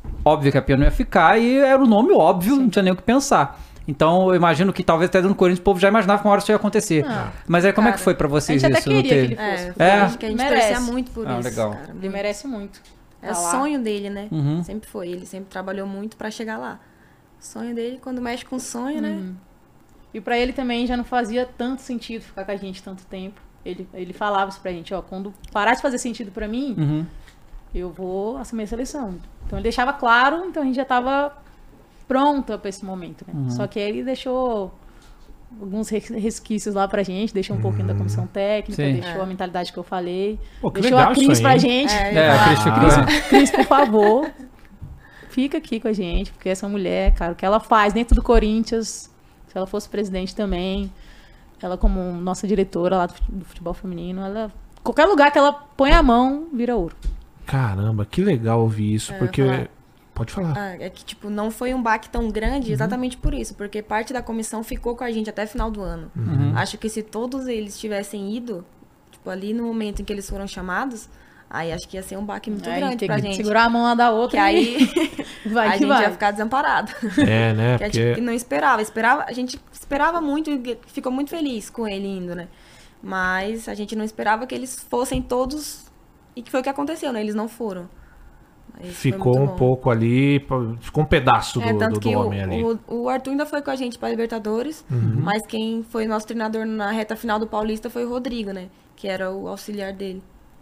óbvio que a Pia não ia ficar e era o nome óbvio, não tinha nem o que pensar. Então, eu imagino que talvez até no Corinthians o povo já imaginava que uma hora isso ia acontecer. Mas aí, como é que foi pra vocês a gente isso? até queria que ele fosse. Acho que a gente merece. torcia muito por isso, legal. cara. Ele merece muito. É o Tá lá. sonho dele, né? Uhum. Sempre foi. Ele sempre trabalhou muito pra chegar lá. O sonho dele, quando mexe com o sonho, né? E pra ele também já não fazia tanto sentido ficar com a gente tanto tempo. Ele falava isso pra gente, ó, quando parar de fazer sentido pra mim, Uhum. eu vou assumir a seleção. Então ele deixava claro, então a gente já tava pronta pra esse momento, né? Só que aí ele deixou alguns resquícios lá pra gente, deixou um pouquinho da comissão técnica, Sim. deixou a mentalidade que eu falei, Pô, que deixou legal a Cris isso aí, pra hein? gente. A Cris ficou... Cris, por favor, fica aqui com a gente, porque essa mulher, cara, o que ela faz dentro do Corinthians, se ela fosse presidente também, ela como nossa diretora lá do futebol feminino, ela, qualquer lugar que ela põe a mão, vira ouro. Caramba, que legal ouvir isso, porque... falar. Pode falar. É que, tipo, não foi um baque tão grande exatamente por isso. Porque parte da comissão ficou com a gente até final do ano. Acho que se todos eles tivessem ido, tipo, ali no momento em que eles foram chamados, aí acho que ia ser um baque muito Aí grande tem pra que gente. segurar a mão lá da outra Que aí vai a que gente vai. ia ficar desamparado. É, né? Que a Porque... gente não esperava. A gente esperava muito e ficou muito feliz com ele indo, né? Mas a gente não esperava que eles fossem todos. E que foi o que aconteceu, né? Eles não foram. Mas foi Ficou muito um bom. pouco ali, ficou um pedaço Tanto do que homem ali. o Arthur ainda foi com a gente pra Libertadores, mas quem foi nosso treinador na reta final do Paulista foi o Rodrigo, né? Que era o auxiliar dele.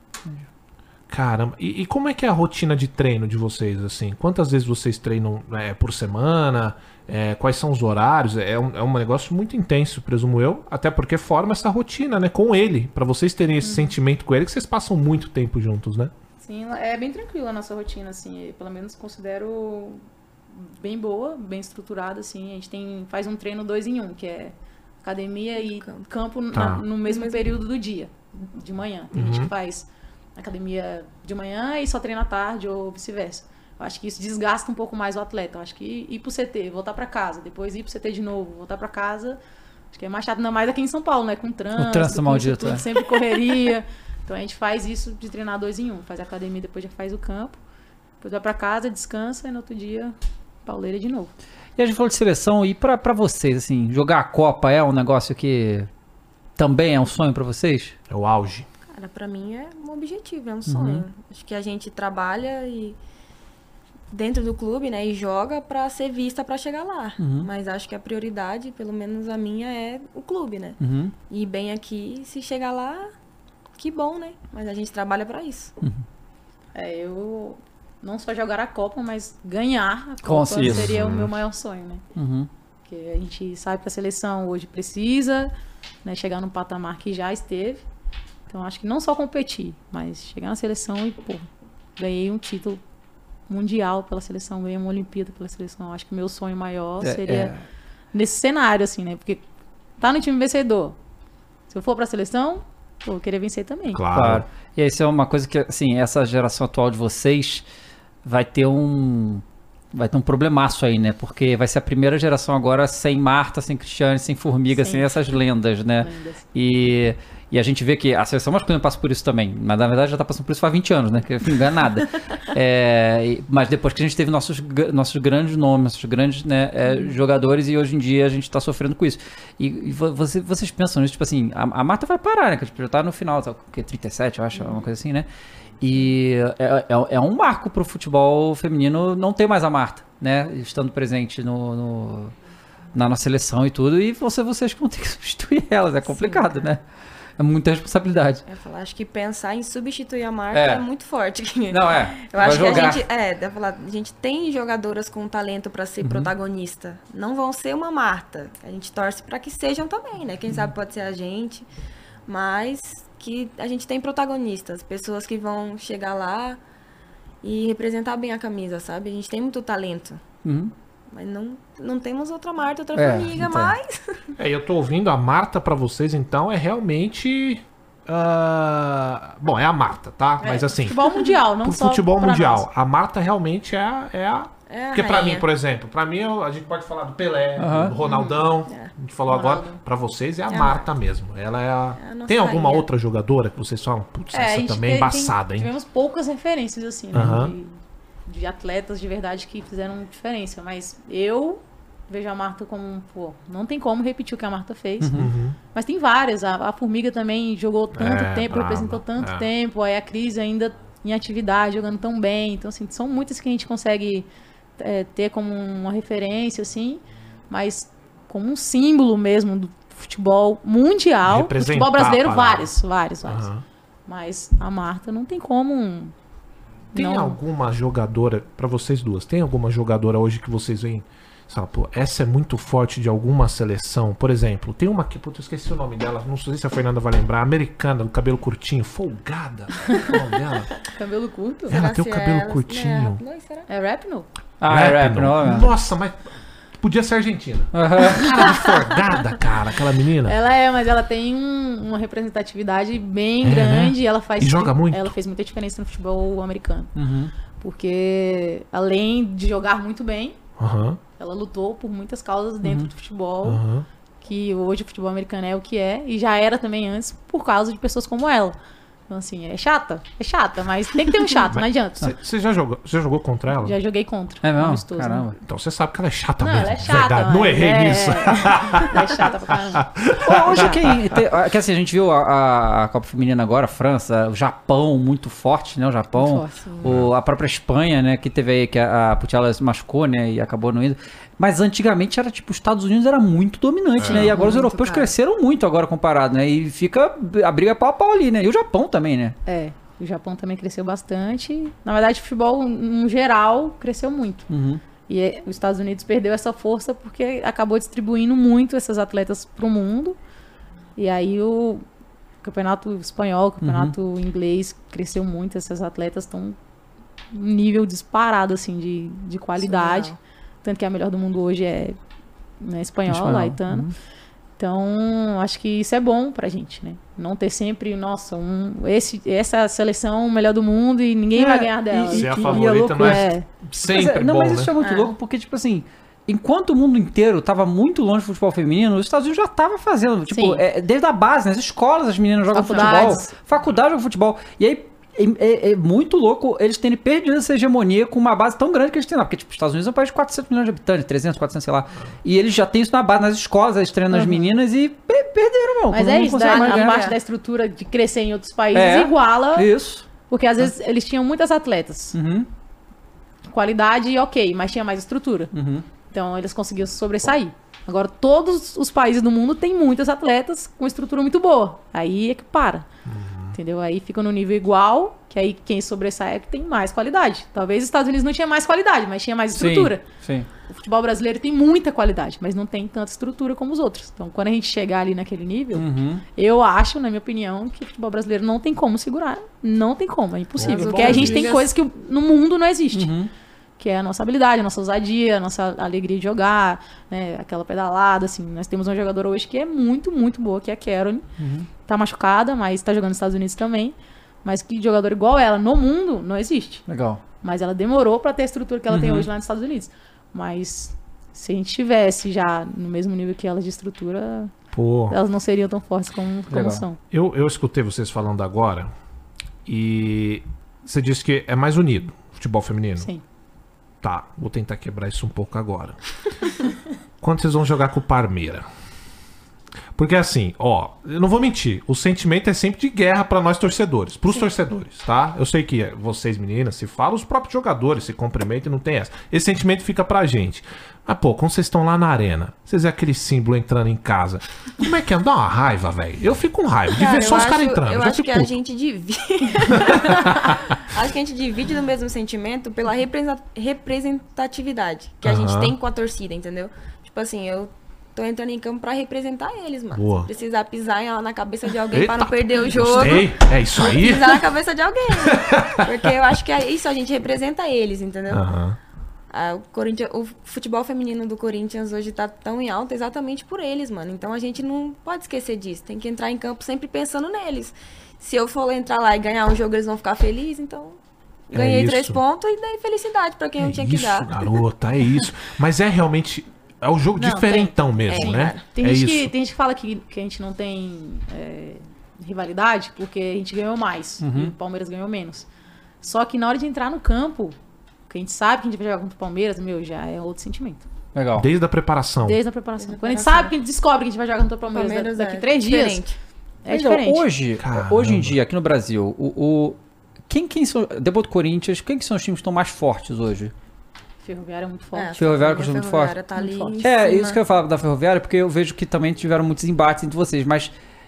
Caramba, e como é que é a rotina de treino de vocês, assim? Quantas vezes vocês treinam por semana? Quais são os horários? É um negócio muito intenso, presumo eu, até porque forma essa rotina, né, com ele, pra vocês terem esse sentimento com ele, que vocês passam muito tempo juntos, né? Sim, é bem tranquila a nossa rotina, assim, eu, pelo menos considero bem boa, bem estruturada, assim, a gente faz um treino 2 em 1, que é academia e campo no mesmo período do dia, de manhã. Tem gente que faz academia de manhã e só treina à tarde ou vice-versa. Eu acho que isso desgasta um pouco mais o atleta. Eu acho que ir pro CT, voltar pra casa, depois ir pro CT de novo, voltar pra casa, acho que é mais chato, ainda mais aqui em São Paulo, né? Com trânsito, O trânsito com maldito, tudo, sempre correria. Então a gente faz isso de treinar 2 em 1. Faz a academia, depois já faz o campo. Depois vai pra casa, descansa e no outro dia, pauleira de novo. E a gente falou de seleção, e pra vocês, assim, jogar a Copa é um negócio que também é um sonho pra vocês? É o auge. Cara, pra mim é um objetivo, é um sonho. Acho que a gente trabalha e dentro do clube, né, e joga pra ser vista pra chegar lá. Mas acho que a prioridade, pelo menos a minha, é o clube, né? E bem aqui, se chegar lá, que bom, né? Mas a gente trabalha pra isso. Eu não só jogar a Copa, mas ganhar a Com Copa isso. seria o meu maior sonho, né? Porque a gente sabe que a seleção hoje precisa, né, chegar num patamar que já esteve. Então acho que não só competir, mas chegar na seleção e, pô, ganhei um título mundial pela seleção, ganhei uma Olimpíada pela seleção. Acho que o meu sonho maior seria nesse cenário, assim, né? Porque tá no time vencedor. Se eu for pra seleção, pô, eu queria vencer também. Claro. E aí isso é uma coisa que, assim, essa geração atual de vocês vai ter um problemaço aí, né? Porque vai ser a primeira geração agora sem Marta, sem Cristiane, sem Formiga, Sim. sem essas lendas, né? E a gente vê que a seleção masculina passa por isso também. Mas na verdade já tá passando por isso faz 20 anos, né? Que enfim, não é nada. Mas depois que a gente teve nossos grandes nomes, nossos grandes, né, jogadores, e hoje em dia a gente tá sofrendo com isso. E vocês pensam nisso, tipo assim, a Marta vai parar, né? Que tipo, já tá no final, tá, 37, eu acho, uma coisa assim, né? E é um marco pro futebol feminino não ter mais a Marta, né? Estando presente na nossa seleção e tudo. E vocês que vão ter que substituir elas. É complicado, né? É muita responsabilidade. Acho que pensar em substituir a Marta é muito forte. Não, Eu acho que a gente tem jogadoras com talento pra ser protagonista. Não vão ser uma Marta. A gente torce pra que sejam também, né? Quem sabe pode ser a gente. Mas que a gente tem protagonistas, pessoas que vão chegar lá e representar bem a camisa, sabe? A gente tem muito talento. Mas não temos outra Marta, outra Formiga, mas... Eu tô ouvindo a Marta pra vocês, então, é realmente... Bom, é a Marta, tá? Mas assim... Futebol mundial, não pro só futebol pra mundial. nós. A Marta realmente é a... Porque pra rainha. mim, por exemplo, pra mim a gente pode falar do Pelé, do Ronaldão, a gente falou Ronaldo. agora, pra vocês é a Marta mesmo. Ela é a... É a nossa Tem alguma rainha. outra jogadora que vocês falam, putz, A essa gente também é embaçada, hein? Tivemos poucas referências, assim, né? de atletas de verdade que fizeram diferença. Mas eu vejo a Marta como, pô, não tem como repetir o que a Marta fez. Mas tem várias. A Formiga também jogou tanto tempo, brava, representou tanto tempo. Aí a Cris ainda em atividade, jogando tão bem. Então, assim, são muitas que a gente consegue ter como uma referência, assim. Mas como um símbolo mesmo do futebol mundial. Do futebol brasileiro, vários. Mas a Marta não tem como... Tem alguma jogadora, pra vocês duas, tem alguma jogadora hoje que vocês veem, sabe, pô, essa é muito forte de alguma seleção? Por exemplo, tem uma que, puta, eu esqueci o nome dela, não sei se a Fernanda vai lembrar, americana, do cabelo curtinho, folgada. Qual é o nome dela? Cabelo curto? Ela tem o cabelo curtinho. É Rapinoe? Rapinoe. Nossa, mas podia ser argentina. Cara de folgada, cara, aquela menina. Mas ela tem uma representatividade bem grande. Né? Ela faz e joga muito. Ela fez muita diferença no futebol americano. Porque, além de jogar muito bem, ela lutou por muitas causas dentro do futebol. Que hoje o futebol americano é o que é. E já era também antes por causa de pessoas como ela. Então, assim, é chata, mas tem que ter um chato, não adianta. Você já jogou contra ela? Já joguei contra. É mesmo? Amistoso, Caramba. né? Então você sabe que ela é chata Não, mesmo. ela é chata. Verdade. Não errei nisso. Ela é chata pra caramba. Hoje que assim, a gente viu a Copa Feminina agora, a França, o Japão muito forte, né? O Japão, a própria Espanha, né? Que teve aí, que a Puchala se machucou, né? E acabou não indo. Mas antigamente era tipo, os Estados Unidos era muito dominante, né? E agora os europeus cresceram muito agora comparado, né? E fica a briga pau a pau ali, né? E o Japão também, né? O Japão também cresceu bastante. Na verdade, o futebol, no geral, cresceu muito. E os Estados Unidos perdeu essa força porque acabou distribuindo muito essas atletas pro mundo. E aí o campeonato espanhol, o campeonato inglês cresceu muito. Essas atletas estão um nível disparado, assim, de qualidade. Surreal. Tanto que a melhor do mundo hoje é espanhola, Aitana. Então, acho que isso é bom pra gente, né? Não ter sempre, nossa, essa seleção melhor do mundo e ninguém vai ganhar dela. Se a favorita não é sempre bom, mas isso é muito louco, porque, tipo assim, enquanto o mundo inteiro tava muito longe do futebol feminino, os Estados Unidos já tava fazendo, tipo, desde a base, nas escolas as meninas jogam futebol, faculdade jogam futebol, e aí é muito louco eles terem perdido essa hegemonia com uma base tão grande que eles têm lá. Porque, tipo, os Estados Unidos é um país de 400 milhões de habitantes, 300, 400, sei lá. E eles já têm isso na base, nas escolas, eles treinam as meninas e perderam, não. Mas é isso, a parte da estrutura de crescer em outros países iguala. Isso. Porque, às vezes, eles tinham muitas atletas. Qualidade, ok, mas tinha mais estrutura. Então, eles conseguiam se sobressair. Agora, todos os países do mundo têm muitas atletas com estrutura muito boa. Aí é que para. Entendeu? Aí fica no nível igual, que aí quem sobressai é que tem mais qualidade. Talvez os Estados Unidos não tinha mais qualidade, mas tinha mais estrutura. Sim. O futebol brasileiro tem muita qualidade, mas não tem tanta estrutura como os outros. Então, quando a gente chegar ali naquele nível, eu acho, na minha opinião, que o futebol brasileiro não tem como segurar. Não tem como, é impossível. Porque a gente tem coisas que no mundo não existe. Que é a nossa habilidade, a nossa ousadia, a nossa alegria de jogar, né? Aquela pedalada, assim. Nós temos uma jogadora hoje que é muito, muito boa, que é a Caroline. Tá machucada, mas tá jogando nos Estados Unidos também. Mas que jogador igual ela no mundo não existe. Legal. Mas ela demorou pra ter a estrutura que ela tem hoje lá nos Estados Unidos. Mas se a gente tivesse já no mesmo nível que ela de estrutura, elas não seriam tão fortes como são. Eu escutei vocês falando agora e você disse que é mais unido o futebol feminino. Sim. Tá, vou tentar quebrar isso um pouco agora. Quando vocês vão jogar com o Parmeira? Porque assim, ó, eu não vou mentir, o sentimento é sempre de guerra pra nós torcedores, pros torcedores, tá? Eu sei que vocês meninas se falam, os próprios jogadores se cumprimentam e não tem essa. Esse sentimento fica pra gente. Mas pô, quando vocês estão lá na arena, vocês veem aquele símbolo entrando em casa, como é que é? Dá uma raiva, velho. Eu fico com raiva de ver só os caras entrando. Eu acho que a gente divide. Acho que a gente divide do mesmo sentimento pela representatividade que a gente tem com a torcida, entendeu? Tipo assim, eu tô entrando em campo pra representar eles, mano. Boa. Se precisar pisar na cabeça de alguém Eita, pra não perder o jogo. Gostei. É isso aí. Pisar na cabeça de alguém. Porque eu acho que é isso, a gente representa eles, entendeu? O futebol feminino do Corinthians hoje tá tão em alta exatamente por eles, mano. Então a gente não pode esquecer disso. Tem que entrar em campo sempre pensando neles. Se eu for entrar lá e ganhar um jogo, eles vão ficar felizes, então ganhei 3 pontos e dei felicidade pra quem eu tinha que dar. Isso, garota, é isso. Mas é realmente... É o jogo diferentão mesmo, né? Tem gente que fala que a gente não tem rivalidade porque a gente ganhou mais e o Palmeiras ganhou menos. Só que na hora de entrar no campo, Porque a gente sabe que a gente vai jogar contra o Palmeiras, já é outro sentimento. Legal. Desde a preparação. Desde a preparação. Quando a gente sabe que a gente descobre que a gente vai jogar contra o Palmeiras daqui 3 dias, é diferente. Hoje em dia, aqui no Brasil, quem são, depois do Corinthians, quem que são os times que estão mais fortes hoje? Ferroviária é muito forte. Ferroviária continua muito forte. Tá ali Muito forte. Isso que eu ia falar da Ferroviária, porque eu vejo que também tiveram muitos embates entre vocês, mas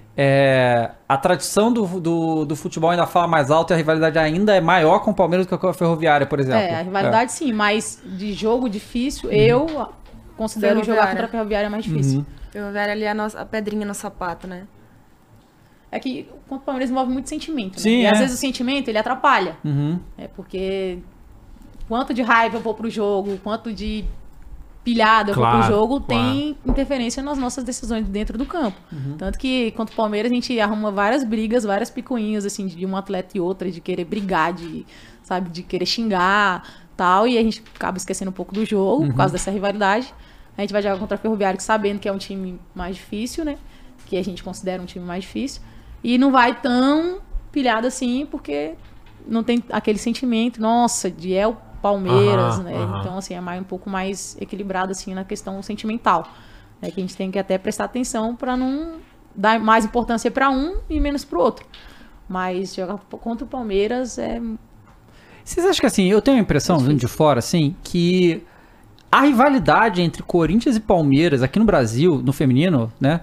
a tradição do futebol ainda fala mais alto e a rivalidade ainda é maior com o Palmeiras do que com a Ferroviária, por exemplo. A rivalidade sim, mas de jogo difícil, eu considero jogar contra a Ferroviária mais difícil. Ferroviária ali é a pedrinha no sapato, né? É que contra o Palmeiras envolve muito sentimento, né? Sim, e às vezes o sentimento, ele atrapalha. Uhum. Porque quanto de raiva eu vou pro jogo, quanto de pilhada eu vou pro jogo, tem interferência nas nossas decisões dentro do campo. Tanto que contra o Palmeiras a gente arruma várias brigas, várias picuinhas, assim, de um atleta e outra, de querer brigar, de querer xingar, tal, e a gente acaba esquecendo um pouco do jogo, por causa dessa rivalidade. A gente vai jogar contra a Ferroviária sabendo que é um time mais difícil, né? Que a gente considera um time mais difícil. E não vai tão pilhado assim, porque não tem aquele sentimento, nossa, de o Palmeiras, né? Então, assim, é um pouco mais equilibrado, assim, na questão sentimental. Né? Que a gente tem que até prestar atenção para não dar mais importância para um e menos para o outro. Mas jogar contra o Palmeiras é... Vocês acham que, assim, eu tenho a impressão, vindo de fora, assim, que a rivalidade entre Corinthians e Palmeiras aqui no Brasil, no feminino, né,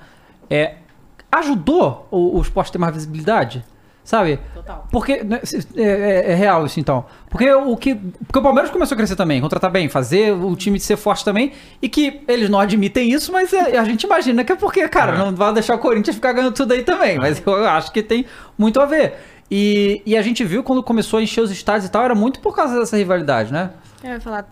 ajudou o esporte a ter mais visibilidade? Sabe? Total. Porque é real isso, então. Porque o Palmeiras começou a crescer também, contratar bem, fazer o time ser forte também, e que eles não admitem isso, mas a gente imagina que é porque, cara, não vai deixar o Corinthians ficar ganhando tudo aí também. Mas eu acho que tem muito a ver. E a gente viu quando começou a encher os estádios e tal, era muito por causa dessa rivalidade, né? Eu ia falar,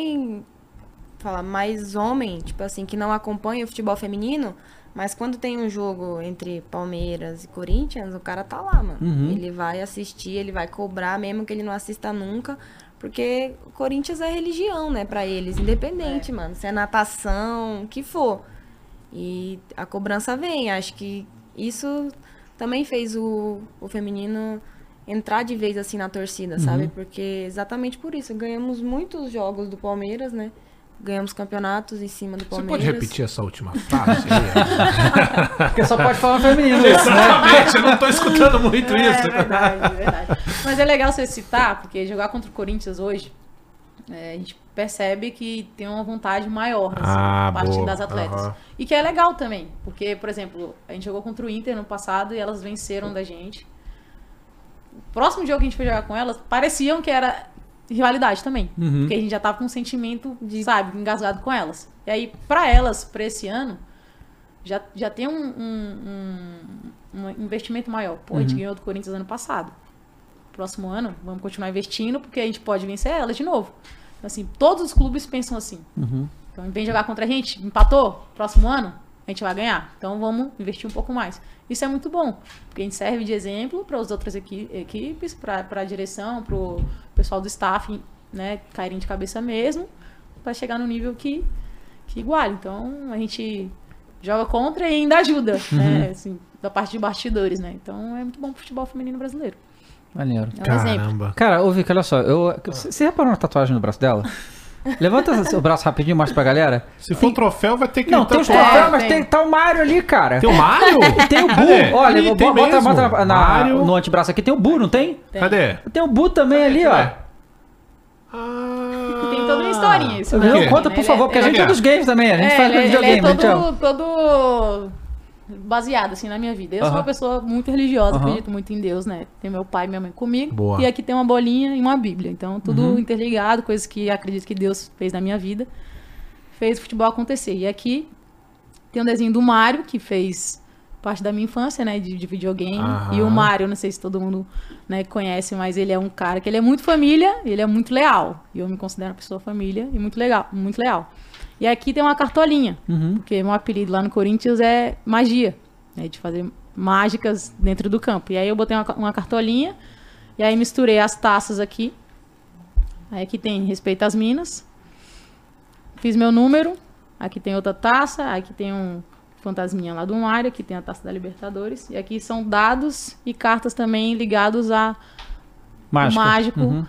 mais homem, tipo assim, que não acompanha o futebol feminino, mas quando tem um jogo entre Palmeiras e Corinthians, o cara tá lá, mano. Ele vai assistir, ele vai cobrar, mesmo que ele não assista nunca, porque o Corinthians é religião, né, pra eles, independente, mano, se é natação, o que for. E a cobrança vem, acho que isso também fez o feminino entrar de vez, assim, na torcida, sabe? Porque exatamente por isso, ganhamos muitos jogos do Palmeiras, né? Ganhamos campeonatos em cima do Palmeiras. Você pode repetir essa última frase aí? Porque só pode falar feminino isso, né? Exatamente, eu não tô escutando muito isso. É verdade. Mas é legal você citar, porque jogar contra o Corinthians hoje, a gente percebe que tem uma vontade maior, assim, parte das atletas. E que é legal também, porque, por exemplo, a gente jogou contra o Inter no passado e elas venceram da gente. O próximo jogo que a gente foi jogar com elas, pareciam que era rivalidade também. Porque a gente já tava com um sentimento de, engasgado com elas. E aí, pra elas, pra esse ano, já tem um investimento maior. Pô, a gente ganhou do Corinthians ano passado. Próximo ano, vamos continuar investindo, porque a gente pode vencer elas de novo. Então, assim, todos os clubes pensam assim. Então, vem jogar contra a gente, empatou, próximo ano, a gente vai ganhar. Então, vamos investir um pouco mais. Isso é muito bom, porque a gente serve de exemplo para as outras equipes, para a direção, para o pessoal do staff, né, caírem de cabeça mesmo, para chegar no nível que iguale. Então, a gente joga contra e ainda ajuda, né, assim, da parte de bastidores, né. Então, é muito bom pro futebol feminino brasileiro. Maneiro. É um exemplo. Cara, ô Vicky, olha só, você reparou na tatuagem no braço dela? Levanta o braço rapidinho e mostra pra galera. Se for troféu, vai ter que... Não, tem os troféus, mas tá o Mário ali, cara. Tem o Mário? Tem o Bu. Olha, bota no antebraço aqui. Tem o Bu, não tem? Cadê? Tem o Bu também ali, ó. Tem toda uma historinha isso. Não, conta, por favor, porque a gente é dos games também. A gente faz videogame. Ele é todo baseado, assim, na minha vida. Eu sou uma pessoa muito religiosa, acredito muito em Deus, né? Tem meu pai e minha mãe comigo. Boa. E aqui tem uma bolinha e uma bíblia. Então, tudo interligado, coisas que acredito que Deus fez na minha vida. Fez o futebol acontecer. E aqui tem um desenho do Mário, que fez parte da minha infância, né? De videogame. E o Mário, não sei se todo mundo, né, conhece, mas ele é um cara que ele é muito família e ele é muito leal. E eu me considero uma pessoa família e muito legal, muito leal. E aqui tem uma cartolinha, porque meu apelido lá no Corinthians é magia, né, de fazer mágicas dentro do campo. E aí eu botei uma cartolinha, e aí misturei as taças aqui. Aí aqui tem Respeito às Minas. Fiz meu número, aqui tem outra taça, aqui tem um fantasminha lá do Mário, aqui tem a taça da Libertadores. E aqui são dados e cartas também ligados a mágico.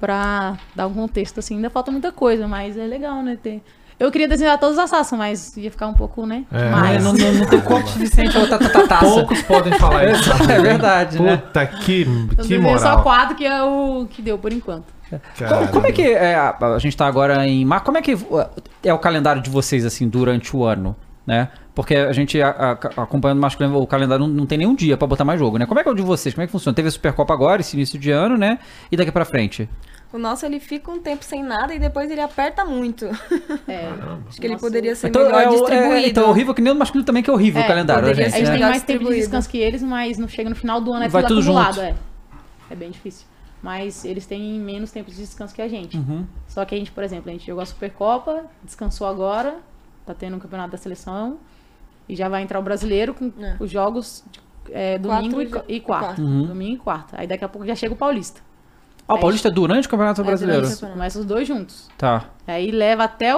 pra dar um contexto, assim. Ainda falta muita coisa, mas é legal, né? Eu queria desenhar todas as taças, mas ia ficar um pouco, né? Mas não tem corpo suficiente pra botar taça. Poucos podem falar isso. É verdade, né? Puta, que Eu moral. só 4, que é o que deu por enquanto. Como é que a gente tá agora em março? Como é que é o calendário de vocês, assim, durante o ano, né? Porque a gente, acompanhando o masculino, o calendário não tem nenhum dia pra botar mais jogo, né? Como é que é o de vocês? Como é que funciona? Teve a Supercopa agora, esse início de ano, né? E daqui pra frente? O nosso, ele fica um tempo sem nada e depois ele aperta muito. Acho que ele poderia ser Então, melhor distribuído. Então é horrível que nem o masculino também, que é horrível o calendário, poderia gente. ser A gente tem melhor mais tempo de distribuído. descanso que eles, mas não chega no final do ano, é Vai tudo tudo acumulado, junto. É bem difícil. Mas eles têm menos tempo de descanso que a gente. Só que a gente, por exemplo, a gente jogou a Supercopa, descansou agora, tá tendo um campeonato da seleção, e já vai entrar o brasileiro com os jogos domingo e quarta. Domingo e quarta. Aí daqui a pouco já chega o Paulista. O Paulista é durante o Campeonato Brasileiro? Isso, começa os dois juntos. Tá. Aí leva até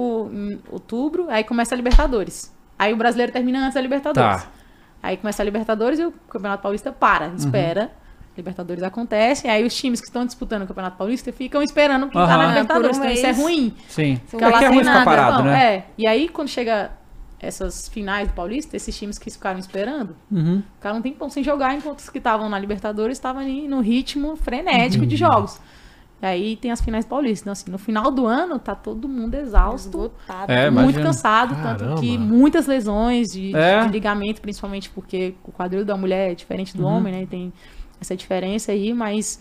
em outubro, aí começa a Libertadores. Aí o brasileiro termina antes da Libertadores. Tá. Aí começa a Libertadores e o Campeonato Paulista espera. Libertadores acontece, aí os times que estão disputando o Campeonato Paulista ficam esperando quem tá na Libertadores. por um Então isso é mês. ruim. Sim. Fica lá É que é sem ruim ficar nada. parado, Não, né? E aí quando chega essas finais do Paulista, esses times que ficaram esperando, o cara não tem ponto sem jogar, enquanto os que estavam na Libertadores estavam ali no ritmo frenético de jogos. E aí tem as finais paulistas. Então, assim, no final do ano tá todo mundo exausto, Esgotado. muito imagino. cansado, Caramba. tanto que muitas lesões de É. ligamento, principalmente porque o quadril da mulher é diferente do homem, né? Tem essa diferença aí, mas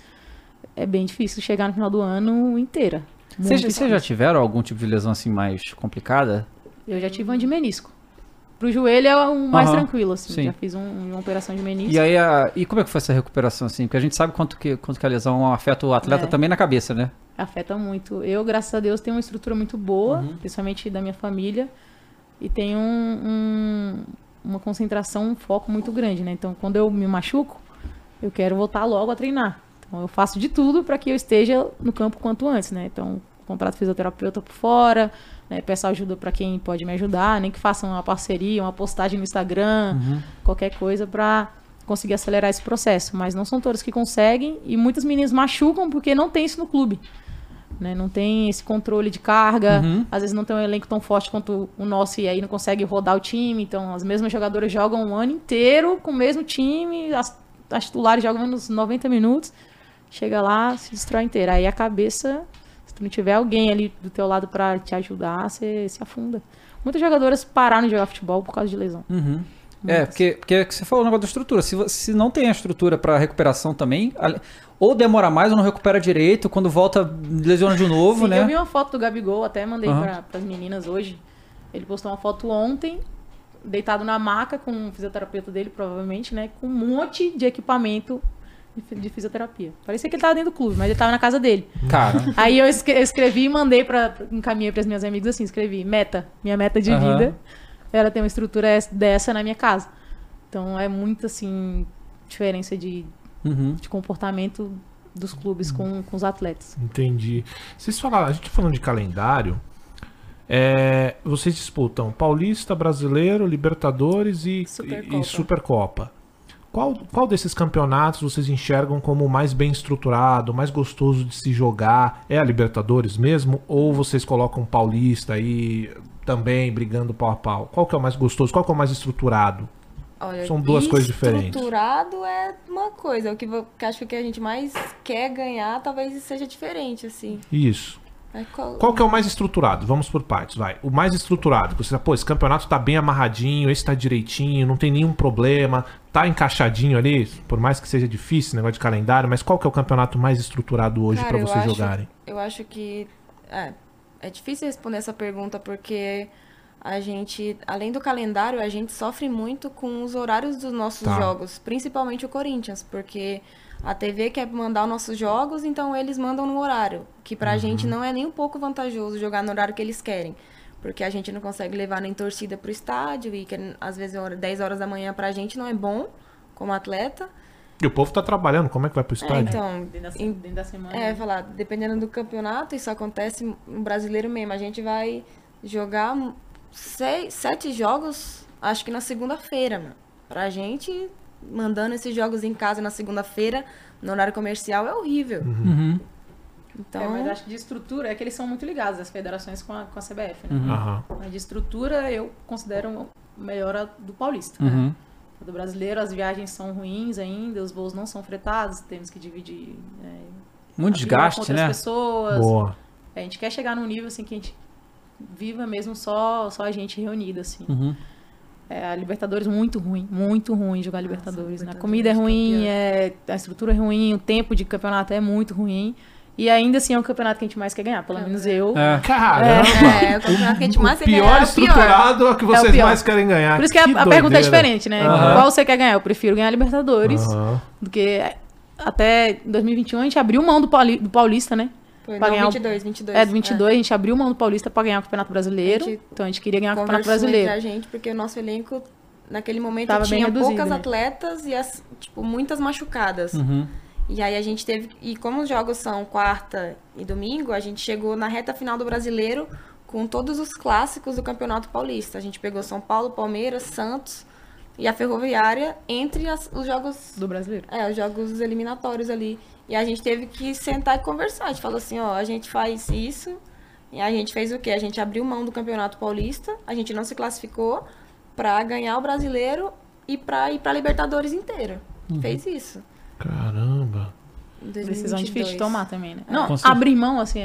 é bem difícil chegar no final do ano inteira. Muito Vocês já difícil. tiveram algum tipo de lesão assim mais complicada? Eu já tive uma de menisco. Pro joelho é o mais Aham, tranquilo, assim. sim. Já fiz uma operação de menisco. E aí, e como é que foi essa recuperação, assim? Porque a gente sabe quanto que a lesão afeta o atleta também na cabeça, né? Afeta muito. Eu, graças a Deus, tenho uma estrutura muito boa, principalmente da minha família. E tenho uma concentração, um foco muito grande, né? Então, quando eu me machuco, eu quero voltar logo a treinar. Então, eu faço de tudo para que eu esteja no campo quanto antes, né? Então, contrato fisioterapeuta por fora, né? Peço ajuda para quem pode me ajudar, nem que façam uma parceria, uma postagem no Instagram, qualquer coisa para conseguir acelerar esse processo. Mas não são todos que conseguem e muitas meninas machucam porque não tem isso no clube. Né? Não tem esse controle de carga, às vezes não tem um elenco tão forte quanto o nosso e aí não consegue rodar o time. Então, as mesmas jogadoras jogam um ano inteiro com o mesmo time, as titulares jogam nos 90 minutos, chega lá, se destrói inteira. Aí a cabeça, se tu não tiver alguém ali do teu lado pra te ajudar, você se afunda. Muitas jogadoras pararam de jogar futebol por causa de lesão. Porque você falou o negócio da estrutura. Se não tem a estrutura para recuperação também, ou demora mais ou não recupera direito, quando volta lesiona de novo, Sim, né? eu vi uma foto do Gabigol, até mandei para as meninas hoje. Ele postou uma foto ontem, deitado na maca com o fisioterapeuta dele, provavelmente, né? Com um monte de equipamento de fisioterapia. Parecia que ele estava dentro do clube, mas ele estava na casa dele. Cara. Aí eu escrevi e mandei encaminhei para as minhas amigas assim, escrevi, minha meta de vida, ela tem uma estrutura dessa na minha casa. Então é muito assim, diferença de comportamento dos clubes com os atletas. Entendi. Vocês falaram, a gente falando de calendário, vocês disputam Paulista, Brasileiro, Libertadores e Supercopa. Qual desses campeonatos vocês enxergam como o mais bem estruturado, mais gostoso de se jogar? É a Libertadores mesmo? Ou vocês colocam Paulista aí também brigando pau a pau? Qual que é o mais gostoso? Qual que é o mais estruturado? Olha, São duas coisas diferentes. Estruturado é uma coisa. O que acho que a gente mais quer ganhar talvez seja diferente, assim. Isso. Mas Qual que é o mais estruturado? Vamos por partes, vai. O mais estruturado, que você fala, pô, esse campeonato tá bem amarradinho, esse tá direitinho, não tem nenhum problema, tá encaixadinho ali, por mais que seja difícil, negócio de calendário, mas qual que é o campeonato mais estruturado hoje pra vocês jogarem? Eu acho que é difícil responder essa pergunta porque a gente, além do calendário, a gente sofre muito com os horários dos nossos jogos, principalmente o Corinthians, porque a TV quer mandar os nossos jogos, então eles mandam no horário, que pra gente não é nem um pouco vantajoso jogar no horário que eles querem, porque a gente não consegue levar nem torcida pro estádio e que às vezes 10 horas da manhã pra gente não é bom como atleta. E o povo tá trabalhando, como é que vai pro estádio? Então, Dentro da semana. falar, dependendo do campeonato, isso acontece no brasileiro mesmo, a gente vai jogar 7 jogos, acho que na segunda-feira, mano. Pra gente, mandando esses jogos em casa na segunda-feira, no horário comercial, é horrível. Então, mas acho que de estrutura é que eles são muito ligados, as federações com a CBF, né? Aham. Mas de estrutura eu considero melhor a do Paulista, né? A do brasileiro, as viagens são ruins ainda, os voos não são fretados, temos que dividir Muito avião com desgaste, outras né? pessoas. Boa. A gente quer chegar num nível assim que a gente viva mesmo só a gente reunida, assim. A Libertadores muito ruim jogar Libertadores, né? A comida é ruim, a estrutura é ruim, o tempo de campeonato é muito ruim. E ainda assim é um campeonato que a gente mais quer ganhar, pelo menos eu. Caramba! o campeonato que a gente mais quer O ganhar pior é o estruturado é o que vocês pior. mais querem ganhar. Por isso que a pergunta é doideira. diferente, né? Qual você quer ganhar? Eu prefiro ganhar Libertadores, do que até 2021 a gente abriu mão do Paulista, né? Foi, Pra não, ganhar 22. do 22, a gente abriu mão do Paulista pra ganhar o Campeonato Brasileiro. Então a gente queria ganhar o Campeonato Conversou Brasileiro. entre a gente, porque o nosso elenco, naquele momento, Tava bem tinha reduzido, poucas né? atletas e muitas machucadas. E aí a gente teve... E como os jogos são quarta e domingo, a gente chegou na reta final do Brasileiro com todos os clássicos do Campeonato Paulista. A gente pegou São Paulo, Palmeiras, Santos e a Ferroviária entre os jogos... Do Brasileiro. Os jogos eliminatórios ali. E a gente teve que sentar e conversar. A gente falou assim, a gente faz isso. E a gente fez o quê? A gente abriu mão do Campeonato Paulista, a gente não se classificou pra ganhar o Brasileiro e pra ir pra Libertadores inteira. Fez isso. Caramba. Em 2022. Decisão difícil de tomar também, né? Com Não, certeza. abrir mão, assim,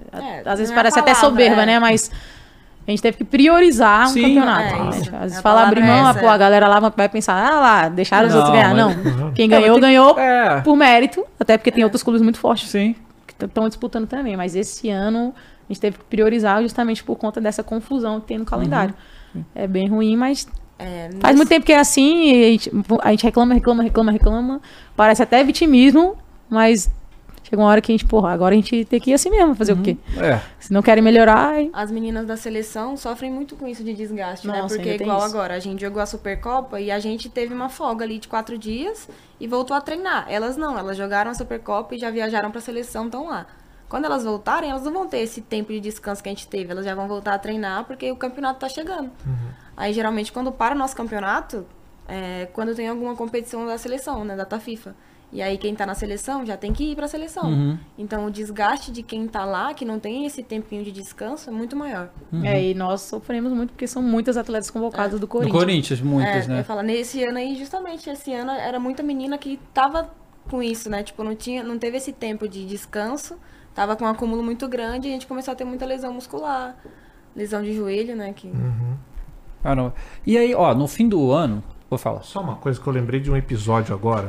às vezes não é a parece até palavra, soberba, né? Mas a gente teve que priorizar um Sim, campeonato. isso. Às vezes A fala abrir palavra é mão, essa, a galera lá vai pensar, lá, deixaram os Não, outros ganhar. mas- Não, quem ganhou, ganhou por mérito, até porque tem outros clubes muito fortes Sim. que estão disputando também. Mas esse ano a gente teve que priorizar justamente por conta dessa confusão que tem no calendário. É bem ruim, mas faz muito tempo que é assim, e a gente reclama. Parece até vitimismo, mas chega uma hora que a gente, agora a gente tem que ir assim mesmo, fazer o quê? Se não querem melhorar... As meninas da seleção sofrem muito com isso de desgaste, né? Nossa, Porque ainda tem igual isso. agora, a gente jogou a Supercopa e a gente teve uma folga ali de 4 dias e voltou a treinar. Elas não, elas jogaram a Supercopa e já viajaram pra seleção, estão lá. Quando elas voltarem, elas não vão ter esse tempo de descanso que a gente teve. Elas já vão voltar a treinar porque o campeonato tá chegando. Aí, geralmente, quando para o nosso campeonato, quando tem alguma competição da seleção, né? Da FIFA. E aí, quem tá na seleção já tem que ir pra seleção. Então, o desgaste de quem tá lá, que não tem esse tempinho de descanso, é muito maior. E nós sofremos muito porque são muitas atletas convocadas do No Corinthians. Corinthians, muitas, Eu né? falo, nesse ano aí, justamente, esse ano era muita menina que tava com isso, né? Tipo, não teve esse tempo de descanso, tava com um acúmulo muito grande e a gente começou a ter muita lesão muscular, lesão de joelho, né? Que... Caramba. E aí, no fim do ano, vou falar. Só uma coisa que eu lembrei de um episódio agora.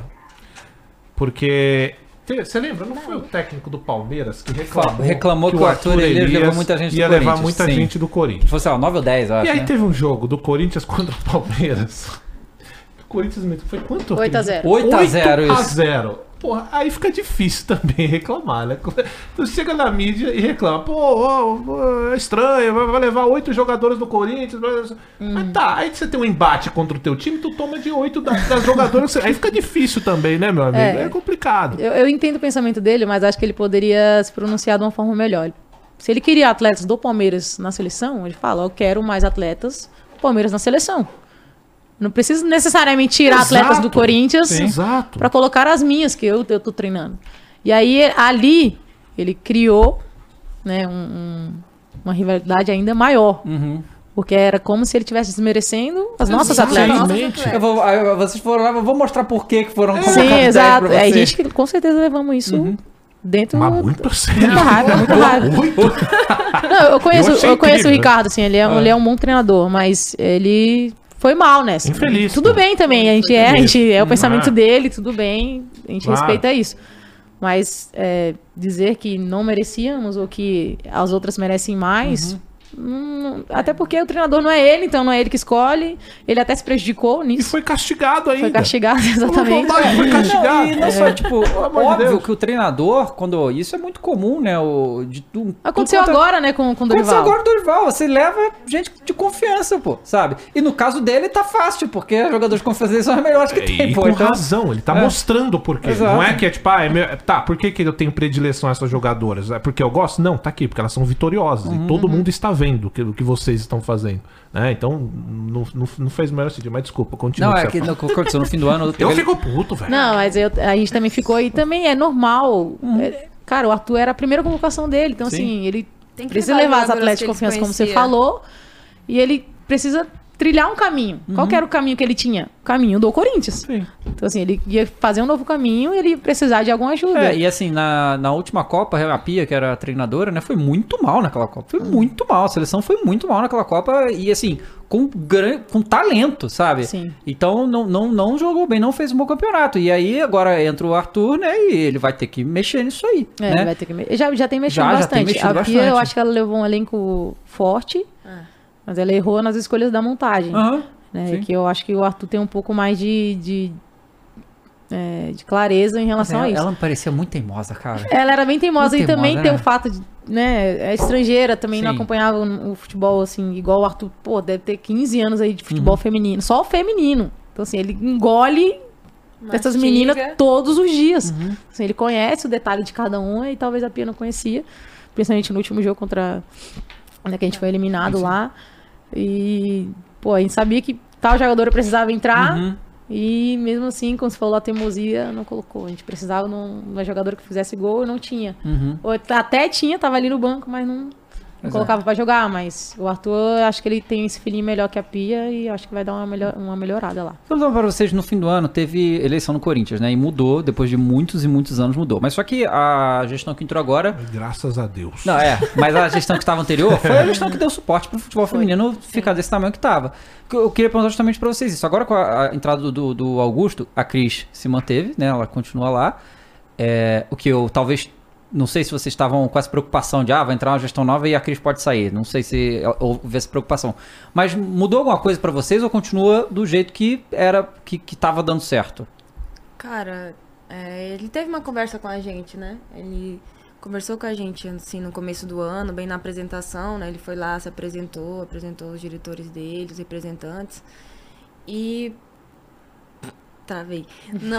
Porque. Você lembra? Não foi o técnico do Palmeiras que Reclamou que o Arthur Elias levou muita gente do ia levar Corinthians, muita sim. gente do Corinthians. Fosse, 9 ou 10, eu acho, E aí né? teve um jogo do Corinthians contra o Palmeiras. O Corinthians foi quanto? 8-0. 8-0 isso. 8-0. Porra, aí fica difícil também reclamar, né? Tu chega na mídia e reclama, é estranho, vai levar 8 jogadores do Corinthians. Mas tá, aí você tem um embate contra o teu time, tu toma de 8 das jogadoras. Aí fica difícil também, né, meu amigo? É complicado. Eu entendo o pensamento dele, mas acho que ele poderia se pronunciar de uma forma melhor. Se ele queria atletas do Palmeiras na seleção, ele fala, eu quero mais atletas do Palmeiras na seleção. Não preciso necessariamente tirar atletas do Corinthians para colocar as minhas, que eu tô treinando. E aí, ali, ele criou, né, uma rivalidade ainda maior. Porque era como se ele estivesse desmerecendo as nossas atletas. Vocês foram lá, eu vou mostrar por que foram convocados Sim, 10 exato. pra A você. gente, com certeza, levamos isso dentro... Mas muito sério. Muita raiva, muita raiva. Não, eu conheço o incrível, Ricardo, assim, ele é um bom treinador, mas ele foi mal, né? Infeliz, Tudo pô. bem também, a gente é o pensamento dele, tudo bem, a gente Claro. respeita isso. Mas dizer que não merecíamos ou que as outras merecem mais... até porque o treinador não é ele, então não é ele que escolhe. Ele até se prejudicou E nisso. foi castigado ainda. Foi castigado, exatamente. Foi castigado. Não, e não só, tipo, Pelo amor de óbvio Deus. que o treinador, quando. Isso é muito comum, né? Aconteceu agora, né, com o Aconteceu Dorival. agora o Dorival. Você leva gente de confiança, pô, sabe? E no caso dele tá fácil, porque os jogadores de confiança dele são os melhores que tem, E pô. com Então, razão, ele tá mostrando por quê. Exato. Não é que é tipo, tá, por que eu tenho predileção a essas jogadoras? É porque eu gosto? Não, tá aqui, porque elas são vitoriosas. E todo mundo está vendo o que vocês estão fazendo. Né? Então, não fez o melhor sentido. Mas desculpa, continua. não, o é você que ia no, aconteceu no fim do ano. falar. Eu fico puto, velho. Não, mas a gente também ficou, e também é normal. cara, o Arthur era a primeira convocação dele. Então, Sim. assim, ele Tem que precisa levar levar as jogadores atletas que de eles confiança, como você conhecia. falou. E ele precisa trilhar um caminho. Qual que era o caminho que ele tinha? O caminho do Corinthians. Sim. Então, assim, ele ia fazer um novo caminho e ele ia precisar de alguma ajuda. E assim, na última Copa, a Pia, que era a treinadora, né, foi muito mal naquela Copa. Foi muito mal. A seleção foi muito mal naquela Copa e, assim, com talento, sabe? Sim. Então, não jogou bem, não fez um bom campeonato. E aí, agora entra o Arthur, né, e ele vai ter que mexer nisso aí, Ele né? vai ter que já tem mexido Já tem bastante. mexido A Pia, bastante. eu acho que ela levou um elenco forte, mas ela errou nas escolhas da montagem. Aham, Né? sim. Que eu acho que o Arthur tem um pouco mais de clareza em relação a isso. Ela me parecia muito teimosa, cara. Ela era bem teimosa Muito e também teimosa, tem né? o fato de, né, é estrangeira, também não Sim. acompanhava o futebol, assim, igual o Arthur, pô, deve ter 15 anos aí de Uhum. futebol feminino, só o feminino. Então, assim, ele engole essas Mastiga. meninas todos os dias. Uhum. Assim, ele conhece o detalhe de cada uma e talvez a Pia não conhecia, principalmente no último jogo contra, né, que a gente foi eliminado lá. E, pô, a gente sabia que tal jogadora precisava entrar. Uhum. E mesmo assim, quando você falou a teimosia, não colocou. A gente precisava de uma jogadora que fizesse gol e não tinha. Uhum. Ou até tinha, tava ali no banco, mas não Pois colocava pra jogar. Mas o Arthur, acho que ele tem esse feeling melhor que a Pia e acho que vai dar uma melhorada lá. Vamos falar para vocês, no fim do ano teve eleição no Corinthians, né? E mudou, depois de muitos e muitos anos mudou. Mas só que a gestão que entrou agora... Graças a Deus. Não, mas a gestão que estava anterior foi a gestão que deu suporte pro futebol feminino ficar desse tamanho que tava. Eu queria perguntar justamente para vocês isso. Agora com a entrada do Augusto, a Cris se manteve, né? Ela continua lá. O que eu talvez... Não sei se vocês estavam com essa preocupação de vai entrar uma gestão nova e a Cris pode sair. Não sei se houve essa preocupação. Mas mudou alguma coisa pra vocês ou continua do jeito que era, que tava dando certo? Cara, ele teve uma conversa com a gente, né? Ele conversou com a gente, assim, no começo do ano, bem na apresentação, né? Ele foi lá, se apresentou os diretores dele, os representantes. E... Travei. Não.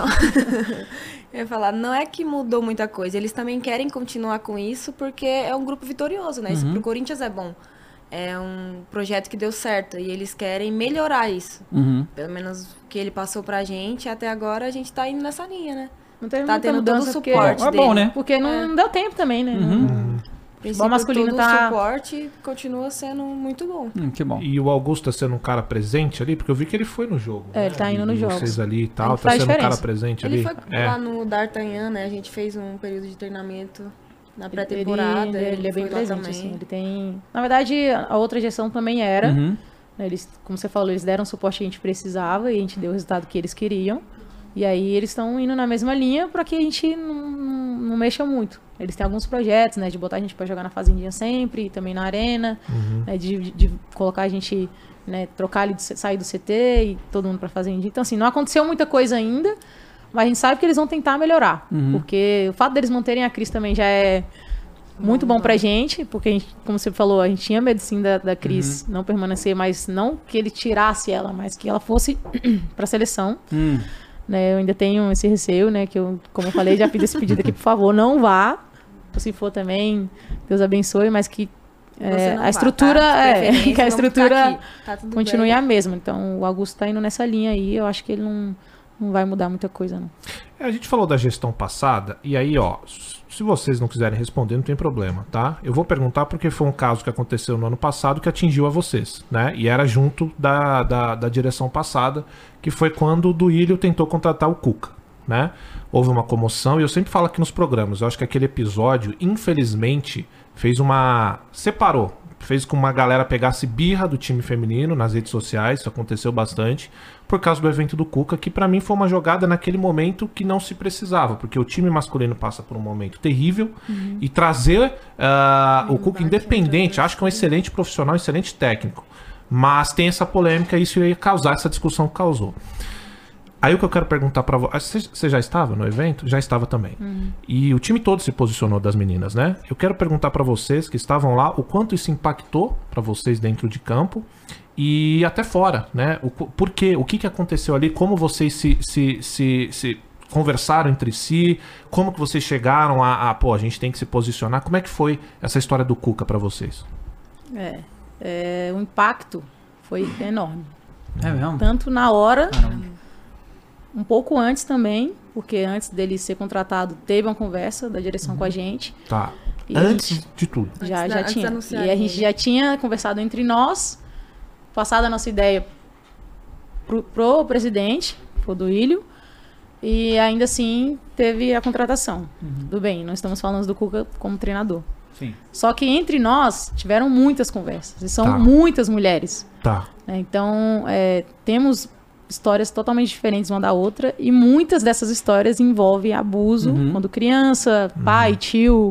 Eu ia falar, não é que mudou muita coisa. Eles também querem continuar com isso porque é um grupo vitorioso, né? Isso pro Corinthians é bom. É um projeto que deu certo e eles querem melhorar isso. Uhum. Pelo menos o que ele passou pra gente, até agora a gente tá indo nessa linha, né? Não teve Tá muita tendo todo o mudança porque, suporte É bom, né? porque não deu tempo também, né? Princípio, masculino todo tá- o suporte continua sendo muito bom. Que bom. E o Augusto tá sendo um cara presente ali? Porque eu vi que ele foi no jogo. É, ele tá indo nos E jogos. vocês ali e tal, Ele tá faz sendo um cara diferença. presente Ele ali? foi lá no D'Artagnan, né? A gente fez um período de treinamento na pré-temporada. Ele é bem foi lá presente, também. assim. Ele tem... Na verdade, a outra gestão também era. Uhum. Né, eles, como você falou, eles deram o suporte que a gente precisava e a gente deu o resultado que eles queriam. E aí eles estão indo na mesma linha para que a gente não mexa muito. Eles têm alguns projetos, né, de botar a gente para jogar na fazendinha sempre, e também na arena, né, de colocar a gente, né, trocar ali, sair do CT e todo mundo para fazendinha. Então assim, não aconteceu muita coisa ainda, mas a gente sabe que eles vão tentar melhorar, porque o fato deles manterem a Cris também já é muito bom pra gente, porque a gente, como você falou, a gente tinha medo sim da Cris não permanecer, mas não que ele tirasse ela, mas que ela fosse pra seleção. Né, eu ainda tenho esse receio, né? Que eu, como eu falei, já fiz esse pedido aqui, por favor, não vá. Se for também, Deus abençoe, mas que Você não a vá, estrutura, tá? De preferência, que a vamos ficar estrutura aqui. Tá tudo continue bem. a mesma. Então, o Augusto tá indo nessa linha aí, eu acho que ele não vai mudar muita coisa, não. A gente falou da gestão passada, e aí, ó, se vocês não quiserem responder, não tem problema, tá? Eu vou perguntar porque foi um caso que aconteceu no ano passado que atingiu a vocês, né? E era junto da direção passada, que foi quando o Duílio tentou contratar o Cuca, né? Houve uma comoção, e eu sempre falo aqui nos programas, eu acho que aquele episódio, infelizmente, separou. Fez com que uma galera pegasse birra do time feminino nas redes sociais, isso aconteceu bastante, por causa do evento do Cuca, que pra mim foi uma jogada naquele momento que não se precisava, porque o time masculino passa por um momento terrível, e trazer o Cuca independente, acho que é um excelente profissional, excelente técnico, mas tem essa polêmica e isso ia causar essa discussão que causou. Aí o que eu quero perguntar pra você... Você já estava no evento? Já estava também. E o time todo se posicionou das meninas, né? Eu quero perguntar pra vocês que estavam lá o quanto isso impactou pra vocês dentro de campo e até fora, né? Por quê? O que aconteceu ali? Como vocês se conversaram entre si? Como que vocês chegaram a gente tem que se posicionar? Como é que foi essa história do Cuca pra vocês? O impacto foi enorme. É mesmo? Tanto na hora... um pouco antes também, porque antes dele ser contratado, teve uma conversa da direção com a gente. Tá. E Antes de tudo. Já Antes de tinha. anunciar E a gente ele. já tinha conversado entre nós, passado a nossa ideia pro presidente, pro Duílio, e ainda assim teve a contratação. Tudo bem, nós estamos falando do Cuca como treinador. Sim. Só que entre nós tiveram muitas conversas, e são Tá. muitas mulheres. Tá. Né? Então, temos histórias totalmente diferentes uma da outra, e muitas dessas histórias envolvem abuso, quando criança, pai, tio,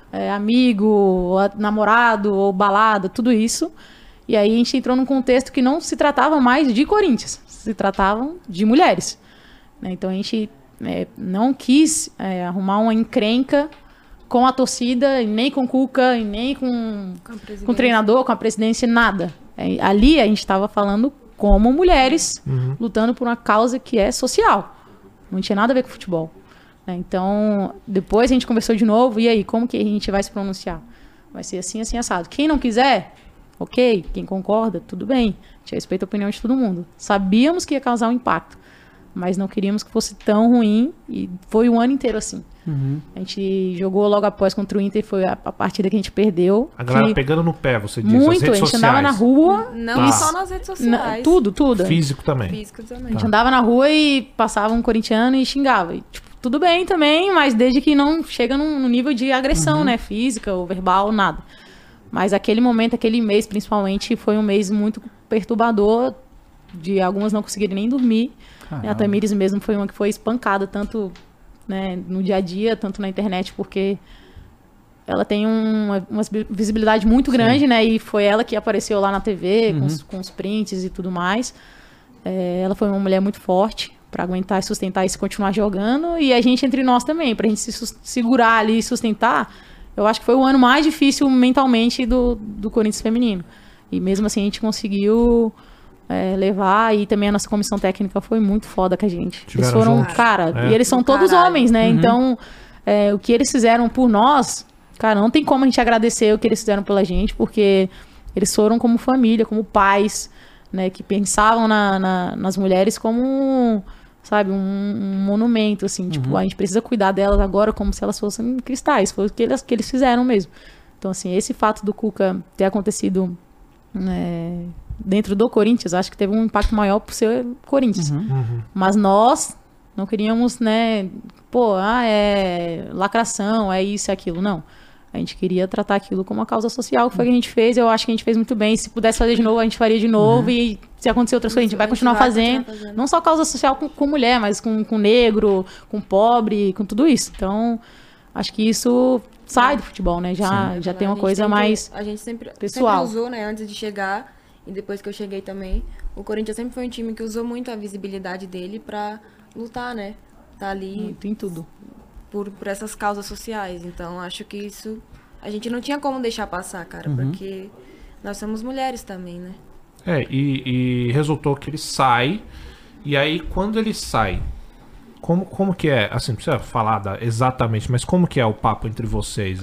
amigo, namorado ou balada, tudo isso. E aí a gente entrou num contexto que não se tratava mais de Corinthians, se tratavam de mulheres. Né? Então a gente não quis arrumar uma encrenca com a torcida, e nem com o Cuca, e nem com o treinador, com a presidência, nada. Ali a gente estava falando como mulheres lutando por uma causa que é social. Não tinha nada a ver com futebol. Né? Então, depois a gente conversou de novo, e aí, como que a gente vai se pronunciar? Vai ser assim, assim, assado. Quem não quiser, ok. Quem concorda, tudo bem. A gente respeita a opinião de todo mundo. Sabíamos que ia causar um impacto, mas não queríamos que fosse tão ruim, e foi o ano inteiro assim. A gente jogou logo após contra o Inter, foi a partida que a gente perdeu. A galera pegando no pé, você diz. Muito, as redes a gente sociais. andava na rua. Não Tá. só nas redes sociais. Tudo. Físico também. Físico também. A gente andava na rua e passava um corintiano e xingava. E, tipo, tudo bem também, mas desde que não chega num nível de agressão, né? Física ou verbal, nada. Mas aquele momento, aquele mês principalmente, foi um mês muito perturbador, de algumas não conseguirem nem dormir. Caramba. A Tamires mesmo foi uma que foi espancada, tanto, né, no dia a dia, tanto na internet, porque ela tem uma visibilidade muito grande, né? E foi ela que apareceu lá na TV, com os prints e tudo mais. Ela foi uma mulher muito forte para aguentar e sustentar isso e continuar jogando. E a gente entre nós também, pra gente se segurar ali e sustentar. Eu acho que foi o ano mais difícil mentalmente do Corinthians feminino. E mesmo assim a gente conseguiu levar, e também a nossa comissão técnica foi muito foda com a gente. Tiveram Eles foram, juntos. cara, e eles são todos Caralho. homens, né? Então, o que eles fizeram por nós, cara, não tem como a gente agradecer o que eles fizeram pela gente, porque eles foram como família, como pais, né? Que pensavam nas mulheres como, sabe, um monumento, assim. Tipo, a gente precisa cuidar delas agora como se elas fossem cristais. Foi o que eles fizeram mesmo. Então, assim, esse fato do Cuca ter acontecido dentro do Corinthians, acho que teve um impacto maior por ser Corinthians. Mas nós não queríamos, né, lacração, é isso, é aquilo. Não. A gente queria tratar aquilo como uma causa social, que foi o que a gente fez. Eu acho que a gente fez muito bem. Se pudesse fazer de novo, a gente faria de novo. E se acontecer outras coisas, a gente vai continuar fazendo. Não só causa social com mulher, mas com negro, com pobre, com tudo isso. Então, acho que isso sai do futebol, né? Já tem uma coisa mais A gente sempre pessoal. usou, né, antes de chegar, e depois que eu cheguei também, o Corinthians sempre foi um time que usou muito a visibilidade dele pra lutar, né? Tá ali em tudo. por essas causas sociais. Então, acho que isso a gente não tinha como deixar passar, cara, porque nós somos mulheres também, né? E resultou que ele sai. E aí, quando ele sai, como que é? Assim, não precisa falar exatamente, mas como que é o papo entre vocês?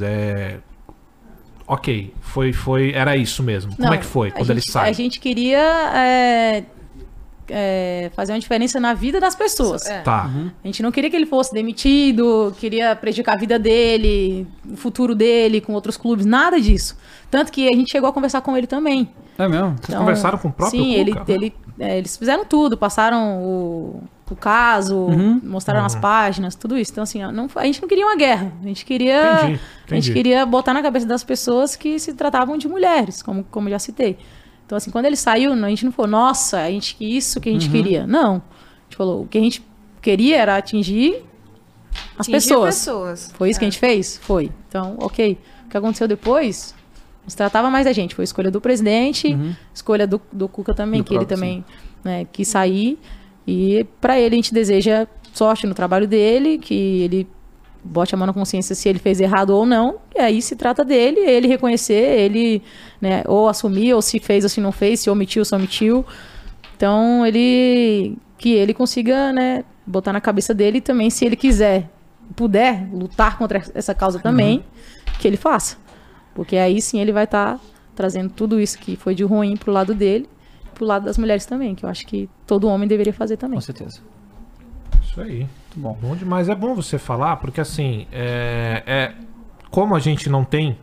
Ok, era isso mesmo. Como é que foi quando ele sai? A gente queria fazer uma diferença na vida das pessoas. Tá. A gente não queria que ele fosse demitido, queria prejudicar a vida dele, o futuro dele com outros clubes, nada disso. Tanto que a gente chegou a conversar com ele também. É mesmo? Vocês conversaram com o próprio Cuca? Sim, eles fizeram tudo, passaram o caso, mostraram as páginas, tudo isso. Então, assim, a gente não queria uma guerra. A gente queria, Entendi. A gente queria botar na cabeça das pessoas que se tratavam de mulheres, como eu já citei. Então, assim, quando ele saiu, a gente não falou, nossa, isso que a gente queria. Não. A gente falou, o que a gente queria era atingir as pessoas. Foi isso que a gente fez? Foi. Então, ok. O que aconteceu depois não se tratava mais da gente. Foi escolha do presidente, escolha do Cuca também, que ele também quis sair. E para ele a gente deseja sorte no trabalho dele, que ele bote a mão na consciência se ele fez errado ou não, e aí se trata dele, ele reconhecer, ele, né, ou assumir, ou se fez ou se não fez, se omitiu ou se omitiu. Então, que ele consiga, né, botar na cabeça dele também, se ele puder lutar contra essa causa também, que ele faça. Porque aí sim ele vai estar trazendo tudo isso que foi de ruim pro lado dele, pro lado das mulheres também, que eu acho que todo homem deveria fazer também. Com certeza. Isso aí. Muito bom. Bom demais. É bom você falar, porque assim, como a gente não tem,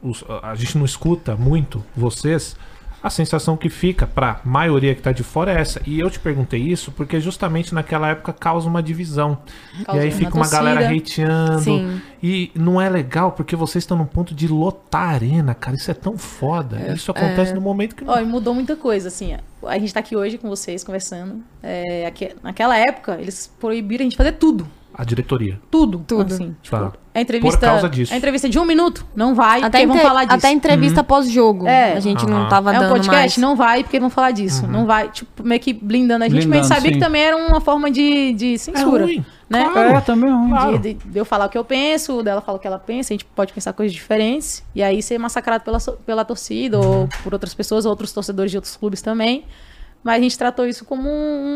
a gente não escuta muito vocês, a sensação que fica pra maioria que tá de fora é essa. E eu te perguntei isso porque justamente naquela época causa uma divisão. Causa e aí uma fica uma torcida. galera hateando. Sim. E não é legal porque vocês estão num ponto de lotar a arena, cara. Isso é tão foda. Isso acontece no momento que não. Ó, e mudou muita coisa, assim. A gente tá aqui hoje com vocês conversando. Naquela época, eles proibiram a gente fazer tudo. A diretoria. Tudo. Tudo. Assim, Tá. a entrevista, Por causa disso. A entrevista de 1 minuto não vai, Até, porque vão falar disso. até entrevista pós-jogo. A gente não tava É um dando podcast, mais. não vai, porque vão falar disso. Não vai, tipo, meio que blindando a gente, mas a gente Blindando, sabia sim. que também era uma forma de censura. ruim, Né? claro. Também é ruim. Claro. De eu falar o que eu penso, dela falar o que ela pensa, a gente pode pensar coisas diferentes, e aí ser massacrado pela torcida, ou por outras pessoas, ou outros torcedores de outros clubes também. Mas a gente tratou isso como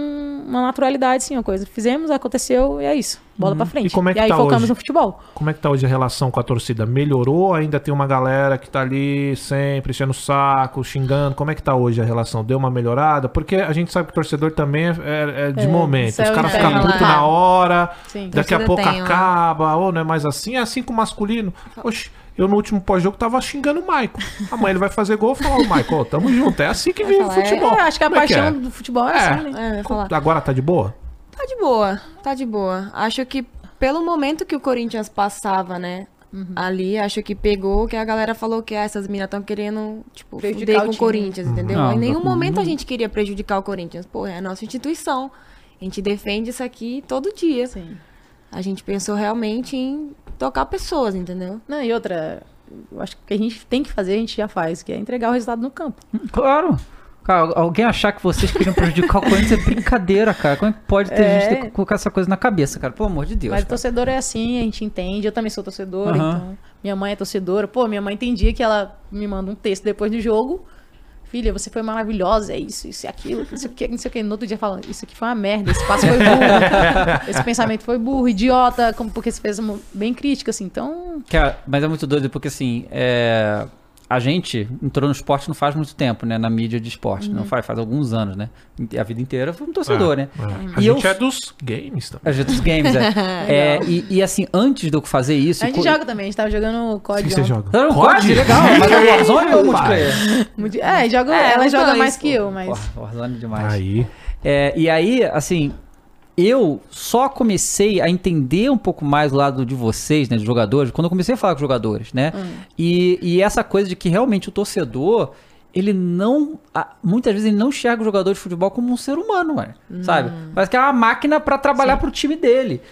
uma naturalidade, sim, uma coisa. Fizemos, aconteceu, e é isso. Bola pra frente. E como é que aí tá focamos hoje? no futebol. Como é que tá hoje a relação com a torcida? Melhorou? Ainda tem uma galera que tá ali sempre enchendo o saco, xingando? Como é que tá hoje a relação? Deu uma melhorada? Porque a gente sabe que o torcedor também é de momento. céu Os caras e ficam inferno. putos na hora, Sim. daqui a Torcida pouco tem, ó. acaba, ou não é mais assim? É assim com o masculino. Oxe, eu no último pós-jogo tava xingando o Maicon. Amanhã ele vai fazer gol e falar, ô Maicon, ó, tamo junto. É assim que vive o falar, futebol. Eu acho que a Como é paixão é? do futebol é assim, né? Eu ia falar. Agora tá de boa? Tá de boa, tá de boa. Acho que pelo momento que o Corinthians passava, né? Ali, acho que pegou, que a galera falou que essas minas estão querendo, tipo, Prejudicar fuder o com o time. Corinthians, entendeu? Não, em nenhum não- momento a gente queria prejudicar o Corinthians. Pô, é a nossa instituição. A gente defende isso aqui todo dia. Sim. A gente pensou realmente em tocar pessoas, entendeu? Não, e outra, eu acho que o que a gente tem que fazer, a gente já faz, que é entregar o resultado no campo. Claro. Cara, alguém achar que vocês queriam prejudicar o Corinthians é brincadeira, cara. Como é que pode ter gente ter que colocar essa coisa na cabeça, cara? Pelo amor de Deus, Mas o cara. torcedor é assim, a gente entende. Eu também sou torcedora, Aham. então. Minha mãe é torcedora. Pô, minha mãe tem dia que ela me manda um texto depois do jogo. Filha, você foi maravilhosa, é isso e aquilo, não sei o que, não sei o que. No outro dia fala, isso aqui foi uma merda, esse passo foi burro, esse pensamento foi burro, idiota, porque você fez uma bem crítica, assim, então... Cara, mas é muito doido porque assim, a gente entrou no esporte não faz muito tempo, né? Na mídia de esporte. Não faz alguns anos, né? A vida inteira foi um torcedor, né? A E gente eu- é dos games também. A gente dos games, e assim, antes de eu fazer isso. A gente joga também, a gente tava jogando O COD que você ontem. joga? Não, COD? COD, legal. Mas é o Warzone ou o Pai. multiplayer? Ela os joga dois, mais pô. que eu, mas... Porra, Warzone demais. Aí. E aí, assim, eu só comecei a entender um pouco mais o lado de vocês, né, de jogadores, quando eu comecei a falar com os jogadores, né? E essa coisa de que realmente o torcedor, ele não... Muitas vezes ele não enxerga o jogador de futebol como um ser humano, mano, sabe? Parece que é uma máquina pra trabalhar pro time dele.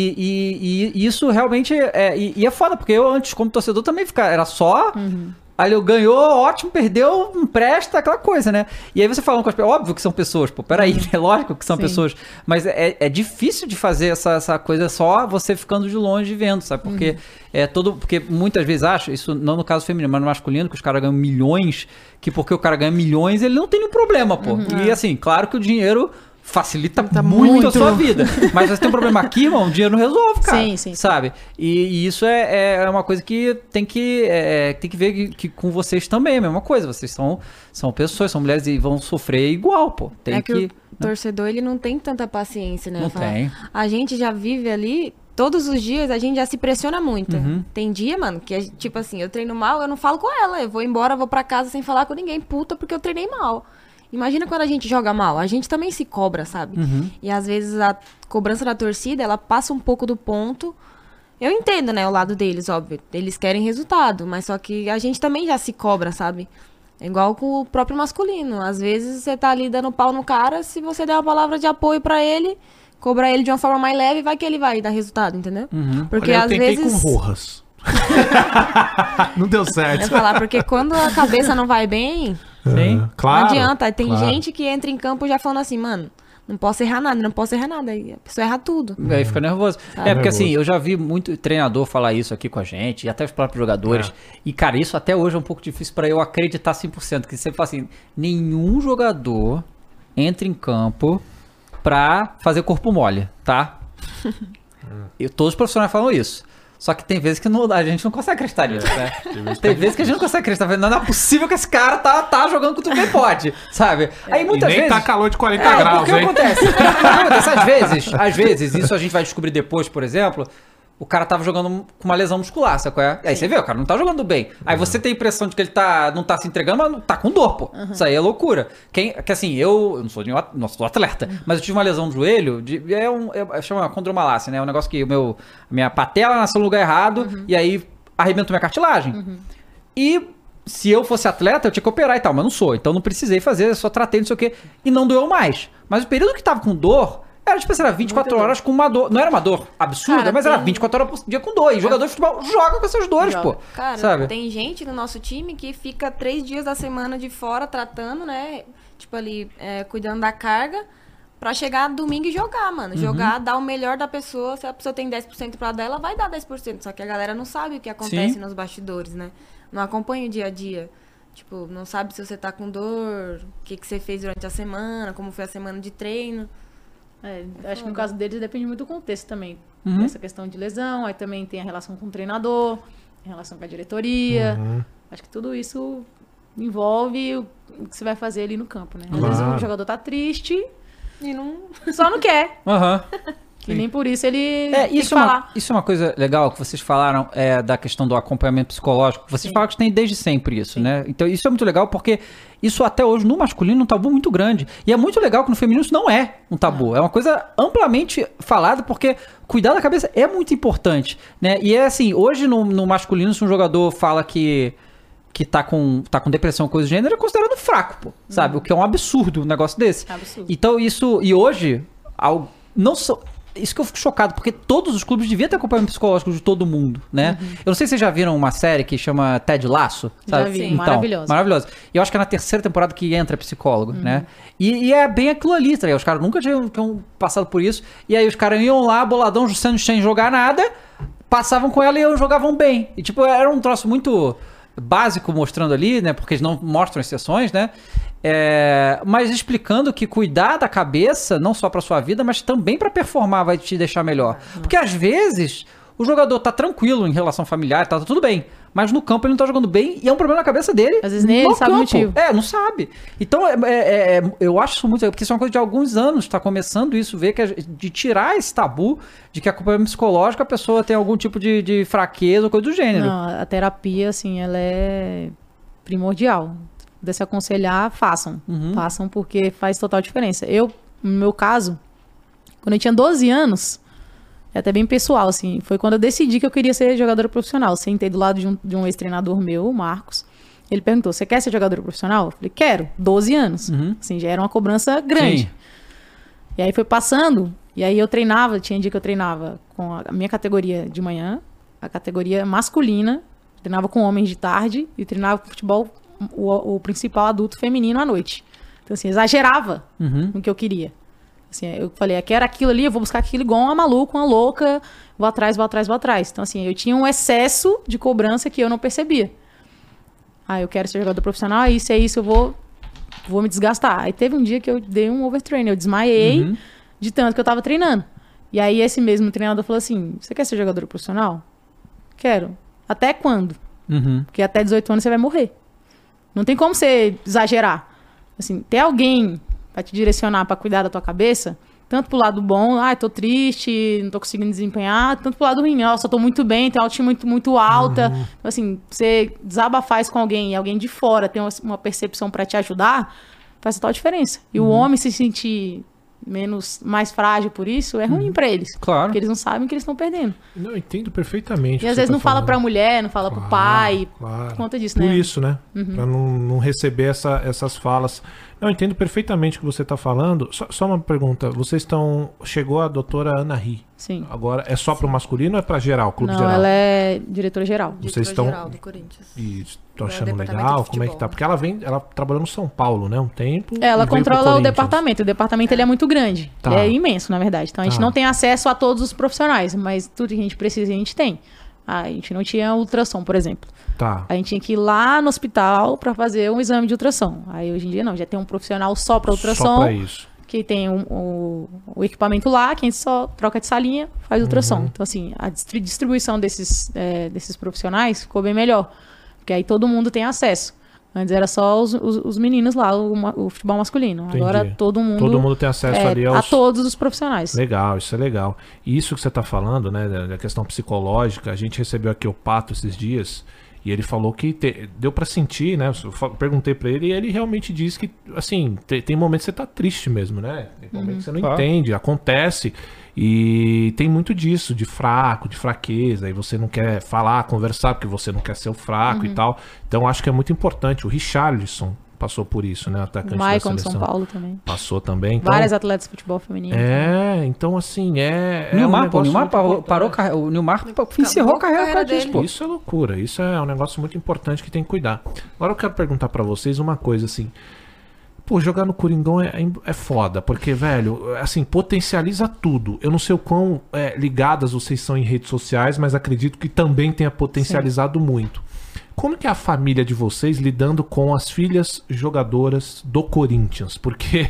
E isso realmente é foda, porque eu antes, como torcedor, também era só... Aí ele ganhou, ótimo, perdeu, não presta, aquela coisa, né? E aí você falando com as pessoas, óbvio que são pessoas, pô, peraí, é lógico que são Sim. pessoas, mas é difícil de fazer essa coisa só você ficando de longe vendo, sabe? Porque porque muitas vezes acho, isso não no caso feminino, mas no masculino, que os caras ganham milhões, que porque o cara ganha milhões, ele não tem nenhum problema, pô. E assim, claro que o dinheiro facilita muito a sua vida. Mas você tem um problema aqui, irmão, o dinheiro não resolve, cara. Sim, sim. Sabe? E isso é uma coisa que tem que ver que com vocês também é a mesma coisa. Vocês são pessoas, são mulheres e vão sofrer igual, pô. Tem é que o torcedor, ele não tem tanta paciência, né? Não tem. A gente já vive ali, todos os dias, a gente já se pressiona muito. Tem dia, mano, que tipo assim, eu treino mal, eu não falo com ela. Eu vou embora, vou pra casa sem falar com ninguém, puta, porque eu treinei mal. Imagina quando a gente joga mal, a gente também se cobra, sabe? E às vezes a cobrança da torcida, ela passa um pouco do ponto. Eu entendo, né, o lado deles, óbvio. Eles querem resultado, mas só que a gente também já se cobra, sabe? É igual com o próprio masculino. Às vezes você tá ali dando pau no cara, se você der uma palavra de apoio pra ele, cobrar ele de uma forma mais leve, vai que ele vai dar resultado, entendeu? Porque Olha, eu às tentei vezes... com Rojas. Não deu Eu certo. ia falar, porque quando a cabeça não vai bem, Sim. Claro. não adianta. Tem claro. gente que entra em campo já falando assim, mano, não posso errar nada, não posso errar nada. Aí a pessoa erra tudo. Aí fica nervoso. Porque Nervoso. assim, eu já vi muito treinador falar isso aqui com a gente, e até os próprios jogadores. E, cara, isso até hoje é um pouco difícil pra eu acreditar 100%. Que você fala assim, nenhum jogador entra em campo pra fazer corpo mole, tá? Todos os profissionais falam isso. Só que tem vezes que a gente não consegue acreditar nisso, né? Tem vezes que a gente não consegue acreditar. Não é possível que esse cara tá jogando com tudo que ele pode, sabe? Aí muitas nem vezes... tá calor de 40 graus, porque hein? acontece? Às vezes, isso a gente vai descobrir depois, por exemplo... O cara tava jogando com uma lesão muscular, sabe qual é? Aí você vê, o cara não tá jogando bem. Aí você tem a impressão de que ele não tá se entregando, mas tá com dor, pô. Isso aí é loucura. Que assim, eu não sou atleta, mas eu tive uma lesão no joelho, chama condromalácia, né? É um negócio que minha patela nasceu no lugar errado e aí arrebentou minha cartilagem. E se eu fosse atleta, eu tinha que operar e tal, mas não sou. Então não precisei fazer, só tratei, não sei o quê. E não doeu mais. Mas o período que tava com dor... Era tipo, era 24 horas com uma dor. Não era uma dor absurda, cara, mas era 24 horas por dia com dor. E jogador de futebol joga com essas dores, pô. Cara, sabe? Tem gente no nosso time que fica 3 dias da semana de fora tratando, né? Tipo ali, cuidando da carga, pra chegar domingo e jogar, mano. Jogar, dar o melhor da pessoa. Se a pessoa tem 10% pra dar, ela vai dar 10%. Só que a galera não sabe o que acontece nos bastidores, né? Não acompanha o dia a dia. Tipo, não sabe se você tá com dor, o que você fez durante a semana, como foi a semana de treino. Acho que no caso deles depende muito do contexto também. Essa questão de lesão, aí também tem a relação com o treinador, a relação com a diretoria. Acho que tudo isso envolve o que você vai fazer ali no campo, né? Às vezes o jogador tá triste e só não quer. E Sim. nem por isso ele tem isso que falar. Isso é uma coisa legal que vocês falaram da questão do acompanhamento psicológico. Vocês falaram que tem desde sempre isso, né? Então isso é muito legal porque isso até hoje no masculino é um tabu muito grande. E é muito legal que no feminino isso não é um tabu. É uma coisa amplamente falada porque cuidar da cabeça é muito importante, né? E é assim, hoje no masculino se um jogador fala que tá com depressão, coisa do gênero, é considerado fraco, pô, sabe? O que é um absurdo um negócio desse. Absurdo. Então isso... E hoje, não só... Isso que eu fico chocado, porque todos os clubes deviam ter acompanhamento psicológico de todo mundo, né? Eu não sei se vocês já viram uma série que chama Ted Lasso, sabe? Já vi, então, maravilhosa. Maravilhosa. E eu acho que é na 3ª temporada que entra psicólogo, né? E é bem aquilo ali, tá ligado? Os caras nunca tinham passado por isso. E aí os caras iam lá, boladão, sem jogar nada, passavam com ela e jogavam bem. E tipo, era um troço muito básico mostrando ali, né? Porque eles não mostram exceções, né? Mas explicando que cuidar da cabeça, não só pra sua vida, mas também pra performar vai te deixar melhor. Porque às vezes o jogador tá tranquilo em relação familiar, tá tudo bem. Mas no campo ele não tá jogando bem e é um problema na cabeça dele. Às vezes nem ele sabe o motivo. Não sabe. Então eu acho isso muito legal, porque isso é uma coisa de alguns anos, tá começando isso, ver de tirar esse tabu de que acompanhamento psicológico a pessoa tem algum tipo de fraqueza ou coisa do gênero. Não, a terapia, assim, ela é primordial. Se aconselhar, façam. Façam porque faz total diferença. Eu, no meu caso, quando eu tinha 12 anos, é até bem pessoal, assim, foi quando eu decidi que eu queria ser jogadora profissional. Sentei do lado de um ex-treinador meu, o Marcos. Ele perguntou, você quer ser jogadora profissional? Eu falei, quero. 12 anos. Assim, já era uma cobrança grande. Sim. E aí foi passando, e aí eu treinava, tinha dia que eu treinava com a minha categoria de manhã, a categoria masculina, treinava com homens de tarde e treinava com futebol o principal adulto feminino à noite. Então, assim, exagerava no que eu queria. Assim, eu falei, eu quero aquilo ali, eu vou buscar aquilo igual uma maluca, uma louca, vou atrás. Então, assim, eu tinha um excesso de cobrança que eu não percebia. Eu quero ser jogador profissional, isso, eu vou me desgastar. Aí teve um dia que eu dei um overtraining, eu desmaiei de tanto que eu tava treinando. E aí esse mesmo treinador falou assim, você quer ser jogador profissional? Quero. Até quando? Porque até 18 anos você vai morrer. Não tem como você exagerar. Assim, ter alguém pra te direcionar, pra cuidar da tua cabeça, tanto pro lado bom, tô triste, não tô conseguindo desempenhar, tanto pro lado ruim, só tô muito bem, tenho autoestima muito alta. Então, assim, você desabafar isso com alguém e alguém de fora tem uma percepção pra te ajudar, faz total diferença. E o homem se sentir mais frágil por isso, é ruim pra eles. Claro. Porque eles não sabem que eles estão perdendo. Não, eu entendo perfeitamente. E às vezes não fala pra mulher, não fala pro pai, por conta disso, né? Por isso, né? Pra não receber essas falas. Não, eu entendo perfeitamente o que você tá falando. Só uma pergunta. Chegou a doutora Ana Ri. Sim. Agora, é só pro masculino ou é pra geral, clube não, geral? Ela é diretora geral. Vocês estão... Geral do Corinthians. E estão É o achando departamento legal? de Como é que tá? futebol. Porque ela trabalhou no São Paulo, né? Um tempo. Ela e veio pro controla o Corinthians. departamento. O departamento ele é muito grande. Tá. Ele é imenso, na verdade. Então a gente Tá. não tem acesso a todos os profissionais, mas tudo que a gente precisa, a gente tem. A gente não tinha ultrassom, por exemplo. Tá. A gente tinha que ir lá no hospital para fazer um exame de ultrassom. Aí hoje em dia não, já tem um profissional só para ultrassom. Só pra isso. que tem o equipamento lá, que a gente só troca de salinha, faz ultrassom. Então, assim, a distribuição desses profissionais ficou bem melhor, porque aí todo mundo tem acesso. Antes era só os meninos lá, o futebol masculino. Entendi. Agora todo mundo tem acesso ali a todos os profissionais. Legal, isso é legal. E isso que você está falando, né, da questão psicológica, a gente recebeu aqui o Pato esses dias e ele falou que deu para sentir, né? Eu perguntei para ele e ele realmente disse que, assim, tem momentos que você tá triste mesmo, né? Tem momentos que você não entende, acontece. E tem muito disso, de fraqueza, e você não quer falar, conversar, porque você não quer ser o fraco e tal. Então acho que é muito importante. O Richarlison passou por isso, né? Atacante o Maicon de São Paulo também. Passou também. Então, vários atletas de futebol feminino. Então assim, o Nilmar parou, o Nilmar encerrou a carreira dele. Pô. Isso é loucura, isso é um negócio muito importante que tem que cuidar. Agora eu quero perguntar pra vocês uma coisa, assim. Pô, jogar no Coringão é foda, porque, velho, assim, potencializa tudo. Eu não sei o quão ligadas vocês são em redes sociais, mas acredito que também tenha potencializado muito. Como que é a família de vocês lidando com as filhas jogadoras do Corinthians? Porque...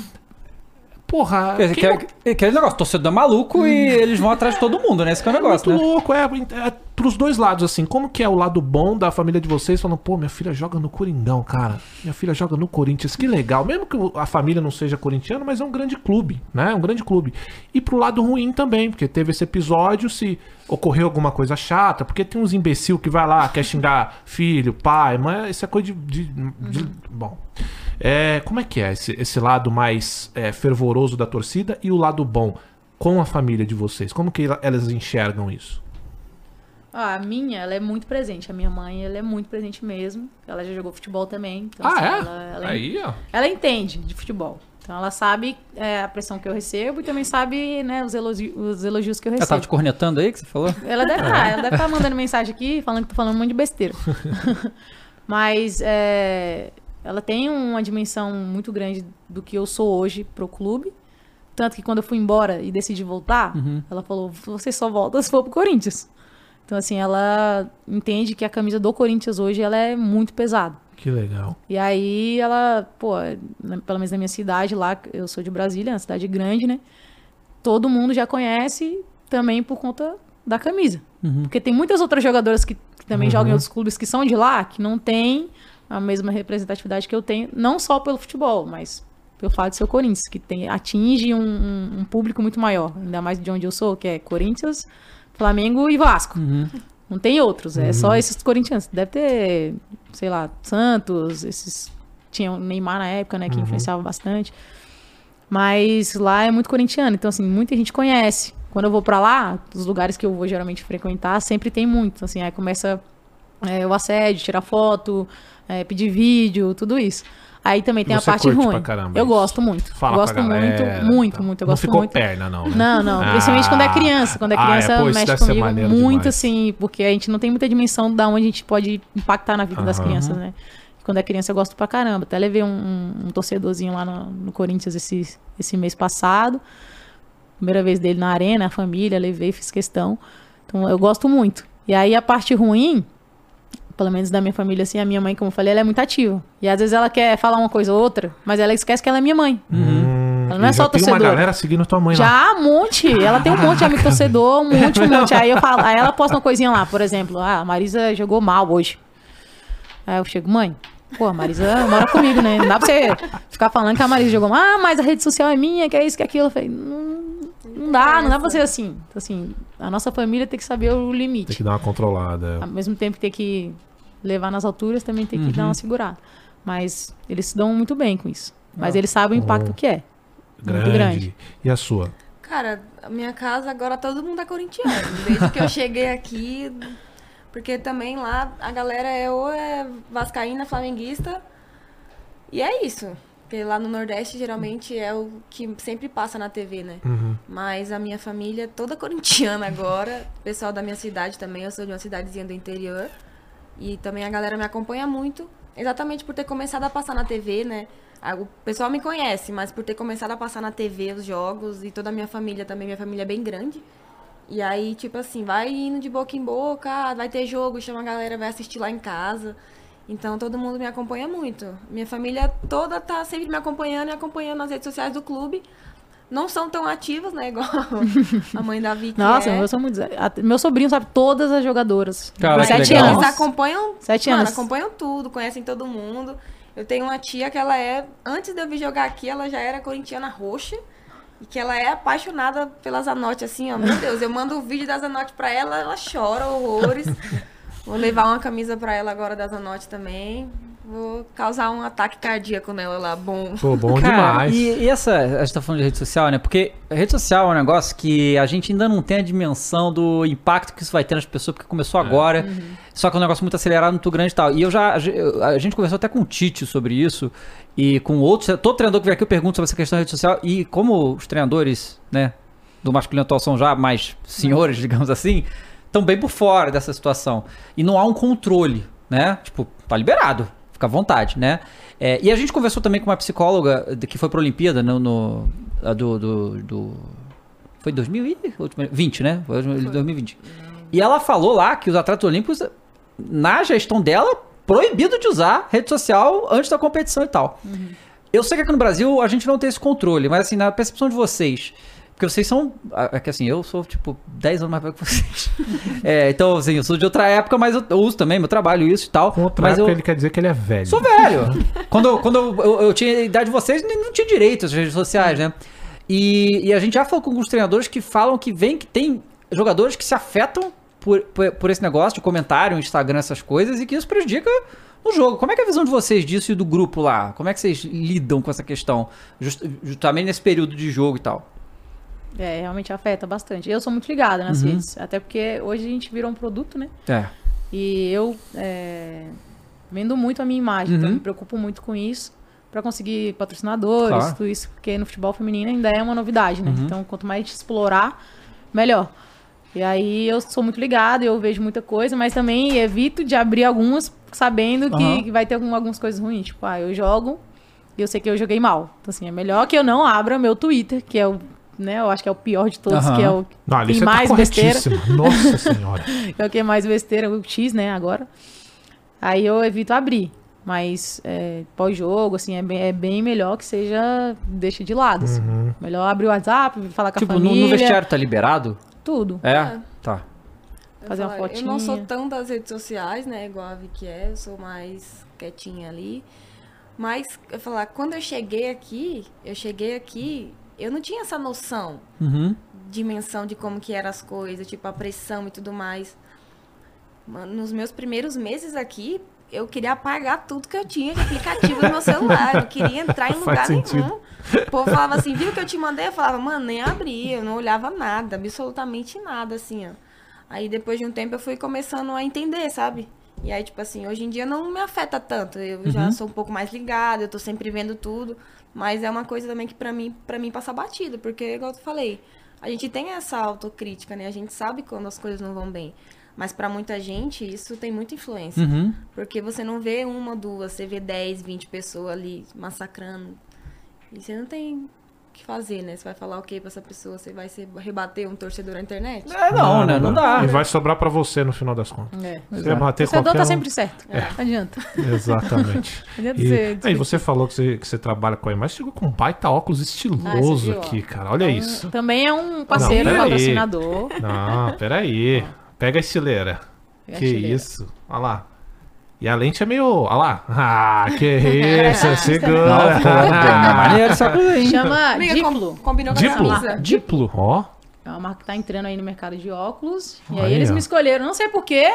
Porra... Aquele negócio, torcedor maluco e eles vão atrás de todo mundo, né? Esse que é o negócio, muito louco, pros dois lados, assim. Como que é o lado bom da família de vocês? Falando, pô, minha filha joga no Coringão, cara. Minha filha joga no Corinthians, que legal. Mesmo que a família não seja corintiana, mas é um grande clube, né? Um grande clube. E pro lado ruim também, porque teve esse episódio, se ocorreu alguma coisa chata, porque tem uns imbecil que vai lá, quer xingar filho, pai, mas isso é coisa bom... como é que é esse lado mais fervoroso da torcida e o lado bom com a família de vocês? Como que elas enxergam isso? A minha, ela é muito presente. A minha mãe, ela é muito presente mesmo. Ela já jogou futebol também. Então, Aí, ó. Ela entende de futebol. Então ela sabe a pressão que eu recebo e também sabe, né, os elogios que eu recebo. Ela tava te cornetando aí, que você falou? Ela deve estar mandando mensagem aqui falando que tô falando um monte de besteira. Mas ela tem uma dimensão muito grande do que eu sou hoje pro clube. Tanto que quando eu fui embora e decidi voltar, ela falou, você só volta se for pro Corinthians. Então, assim, ela entende que a camisa do Corinthians hoje, ela é muito pesada. Que legal. E aí, ela, pelo menos na minha cidade lá, eu sou de Brasília, uma cidade grande, né? Todo mundo já conhece também por conta da camisa. Porque tem muitas outras jogadoras que também jogam em outros clubes que são de lá, que não tem a mesma representatividade que eu tenho, não só pelo futebol, mas pelo fato de ser o Corinthians, que atinge um público muito maior, ainda mais de onde eu sou, que é Corinthians, Flamengo e Vasco. Não tem outros, é só esses corintianos. Deve ter, sei lá, Santos, tinha o Neymar na época, né, que influenciava bastante. Mas lá é muito corintiano, então assim, muita gente conhece. Quando eu vou pra lá, os lugares que eu vou geralmente frequentar, sempre tem muito, assim, aí começa o assédio, tirar foto, pedir vídeo, tudo isso. Aí também tem a parte ruim. Eu gosto muito. Fala eu gosto muito. Eu gosto ficou muito. perna, não. Né? Não. Principalmente quando é criança. Quando é criança, mexe comigo muito, demais. assim, porque a gente não tem muita dimensão da onde a gente pode impactar na vida das crianças, né? Quando é criança, eu gosto pra caramba. Até levei um torcedorzinho lá no Corinthians esse mês passado. Primeira vez dele na arena, a família, levei, fiz questão. Então, eu gosto muito. E aí, a parte ruim, pelo menos da minha família, assim, a minha mãe, como eu falei, ela é muito ativa. E às vezes ela quer falar uma coisa ou outra, mas ela esquece que ela é minha mãe. Ela não é só torcedora. Tem uma galera seguindo tua mãe lá. Já, um monte. Ela tem um monte de amigo torcedor, um monte. Aí ela posta uma coisinha lá, por exemplo, a Marisa jogou mal hoje. Aí eu chego, mãe, pô, a Marisa mora comigo, né? Não dá pra você ficar falando que a Marisa jogou mal. Mas a rede social é minha, que é isso, que é aquilo. Eu falei, não dá pra ser assim. Então, assim, a nossa família tem que saber o limite. Tem que dar uma controlada. Ao mesmo tempo que tem que levar nas alturas, também tem que dar uma segurada. Mas eles se dão muito bem com isso. Mas eles sabem o impacto que é. Muito grande. E a sua? Cara, a minha casa agora todo mundo é corintiano. Desde que eu cheguei aqui... Porque também lá a galera ou é vascaína, flamenguista. E é isso. Porque lá no Nordeste, geralmente, é o que sempre passa na TV, né? Mas a minha família é toda corintiana agora. O pessoal da minha cidade também. Eu sou de uma cidadezinha do interior. E também a galera me acompanha muito. Exatamente por ter começado a passar na TV, né? O pessoal me conhece, mas por ter começado a passar na TV os jogos. E toda a minha família também. Minha família é bem grande. E aí, tipo assim, vai indo de boca em boca. Vai ter jogo, chama a galera, vai assistir lá em casa. Então todo mundo me acompanha muito. Minha família toda tá sempre me acompanhando e acompanhando nas redes sociais do clube. Não são tão ativos, né? Igual a mãe da Vicky. Nossa, eu sou muito... Meu sobrinho sabe todas as jogadoras. Cara, 7 legal. anos. Eles acompanham, 7 mano, anos. acompanham tudo, conhecem todo mundo. Eu tenho uma tia que ela antes de eu vir jogar aqui, ela já era corintiana roxa. E que ela é apaixonada pela Zanotti, assim, ó. Meu Deus, eu mando o vídeo da Zanotti pra ela, ela chora horrores. Vou levar uma camisa pra ela agora da Zanotti também. Vou causar um ataque cardíaco nela lá, bom. Pô, bom Cara, demais. e a gente tá falando de rede social, né? Porque a rede social é um negócio que a gente ainda não tem a dimensão do impacto que isso vai ter nas pessoas, porque começou agora. Só que é um negócio muito acelerado, muito grande e tal. E a gente conversou até com o Tite sobre isso. E com outros. Todo treinador que vem aqui eu pergunto sobre essa questão da rede social. E como os treinadores, né, do masculino atual são já mais senhores, digamos assim, estão bem por fora dessa situação. E não há um controle, né? Tipo, tá liberado. Fica à vontade, né? E a gente conversou também com uma psicóloga que foi pra Olimpíada, foi 2020, né? Foi 2020. E ela falou lá que os atletas olímpicos, na gestão dela, proibido de usar rede social antes da competição e tal. Eu sei que aqui no Brasil a gente não tem esse controle, mas assim, na percepção de vocês, porque vocês são, é que assim, eu sou tipo 10 anos mais velho que vocês. Então assim, eu sou de outra época, mas eu uso também, meu trabalho, isso e tal. Com outra mas época ele quer dizer que ele é velho. Sou velho. Quando eu tinha a idade de vocês, não tinha direito às redes sociais, né? E a gente já falou com alguns treinadores que falam que tem jogadores que se afetam por esse negócio de comentário, Instagram, essas coisas, e que isso prejudica no jogo. Como é que é a visão de vocês disso e do grupo lá? Como é que vocês lidam com essa questão? Justamente nesse período de jogo e tal. Realmente afeta bastante. Eu sou muito ligada nas redes, até porque hoje a gente virou um produto, né? E eu vendo muito a minha imagem, então eu me preocupo muito com isso, para conseguir patrocinadores, tudo isso, porque no futebol feminino ainda é uma novidade, né? Então, quanto mais a gente explorar, melhor. E aí eu sou muito ligada, eu vejo muita coisa, mas também evito de abrir algumas sabendo que vai ter algumas coisas ruins. Tipo, eu jogo e eu sei que eu joguei mal. Então, assim, é melhor que eu não abra meu Twitter, que é o, né, eu acho que é o pior de todos, que é o que tem mais besteira. Nossa senhora. É o que é mais besteira, o X, né, agora. Aí eu evito abrir. Mas pós-jogo, assim, é bem melhor que seja, deixa de lado, assim. Melhor abrir o WhatsApp, falar com a família. Tipo, no vestiário tá liberado? Tudo. Tá. Fazer uma fotinha. Eu não sou tão das redes sociais, né? Igual a Vicky eu sou mais quietinha ali. Mas, eu falar, quando eu cheguei aqui, eu não tinha essa noção, dimensão de como que eram as coisas, tipo, a pressão e tudo mais. Nos meus primeiros meses aqui, eu queria apagar tudo que eu tinha de aplicativo no meu celular. Eu não queria entrar em lugar nenhum. O povo falava assim, viu o que eu te mandei? Eu falava, mano, nem abria, eu não olhava nada, absolutamente nada, assim, ó. Aí depois de um tempo eu fui começando a entender, sabe? E aí, tipo assim, hoje em dia não me afeta tanto. Eu já sou um pouco mais ligada, eu tô sempre vendo tudo. Mas é uma coisa também que pra mim passa batido, porque, igual eu falei, a gente tem essa autocrítica, né? A gente sabe quando as coisas não vão bem. Mas pra muita gente, isso tem muita influência. Porque você não vê uma, duas, você vê 10, 20 pessoas ali massacrando. E você não tem o que fazer, né? Você vai falar o quê pra essa pessoa? Você vai rebater um torcedor na internet? Não, né? Não dá. E vai sobrar pra você no final das contas. Você vai bater O torcedor qualquer tá sempre certo. Não adianta. Exatamente. Não adianta E você falou que você trabalha com a imagem, chegou com um baita óculos estiloso viu, aqui, cara. Olha isso. Também é um parceiro, Não, peraí. patrocinador. Não, peraí. Pega a estileira. Pega a Que estileira. isso. Olha lá. E a lente é meio... Olha lá. Ah, que isso. Segura. Não, foda. Maneiro essa coisa aí. Chama Amiga, Diplo. Combinou com Diplo? a camisa. Diplo. Ó. É uma marca que tá entrando aí no mercado de óculos. E Olha aí eles aí, ó. me escolheram. Não sei porquê.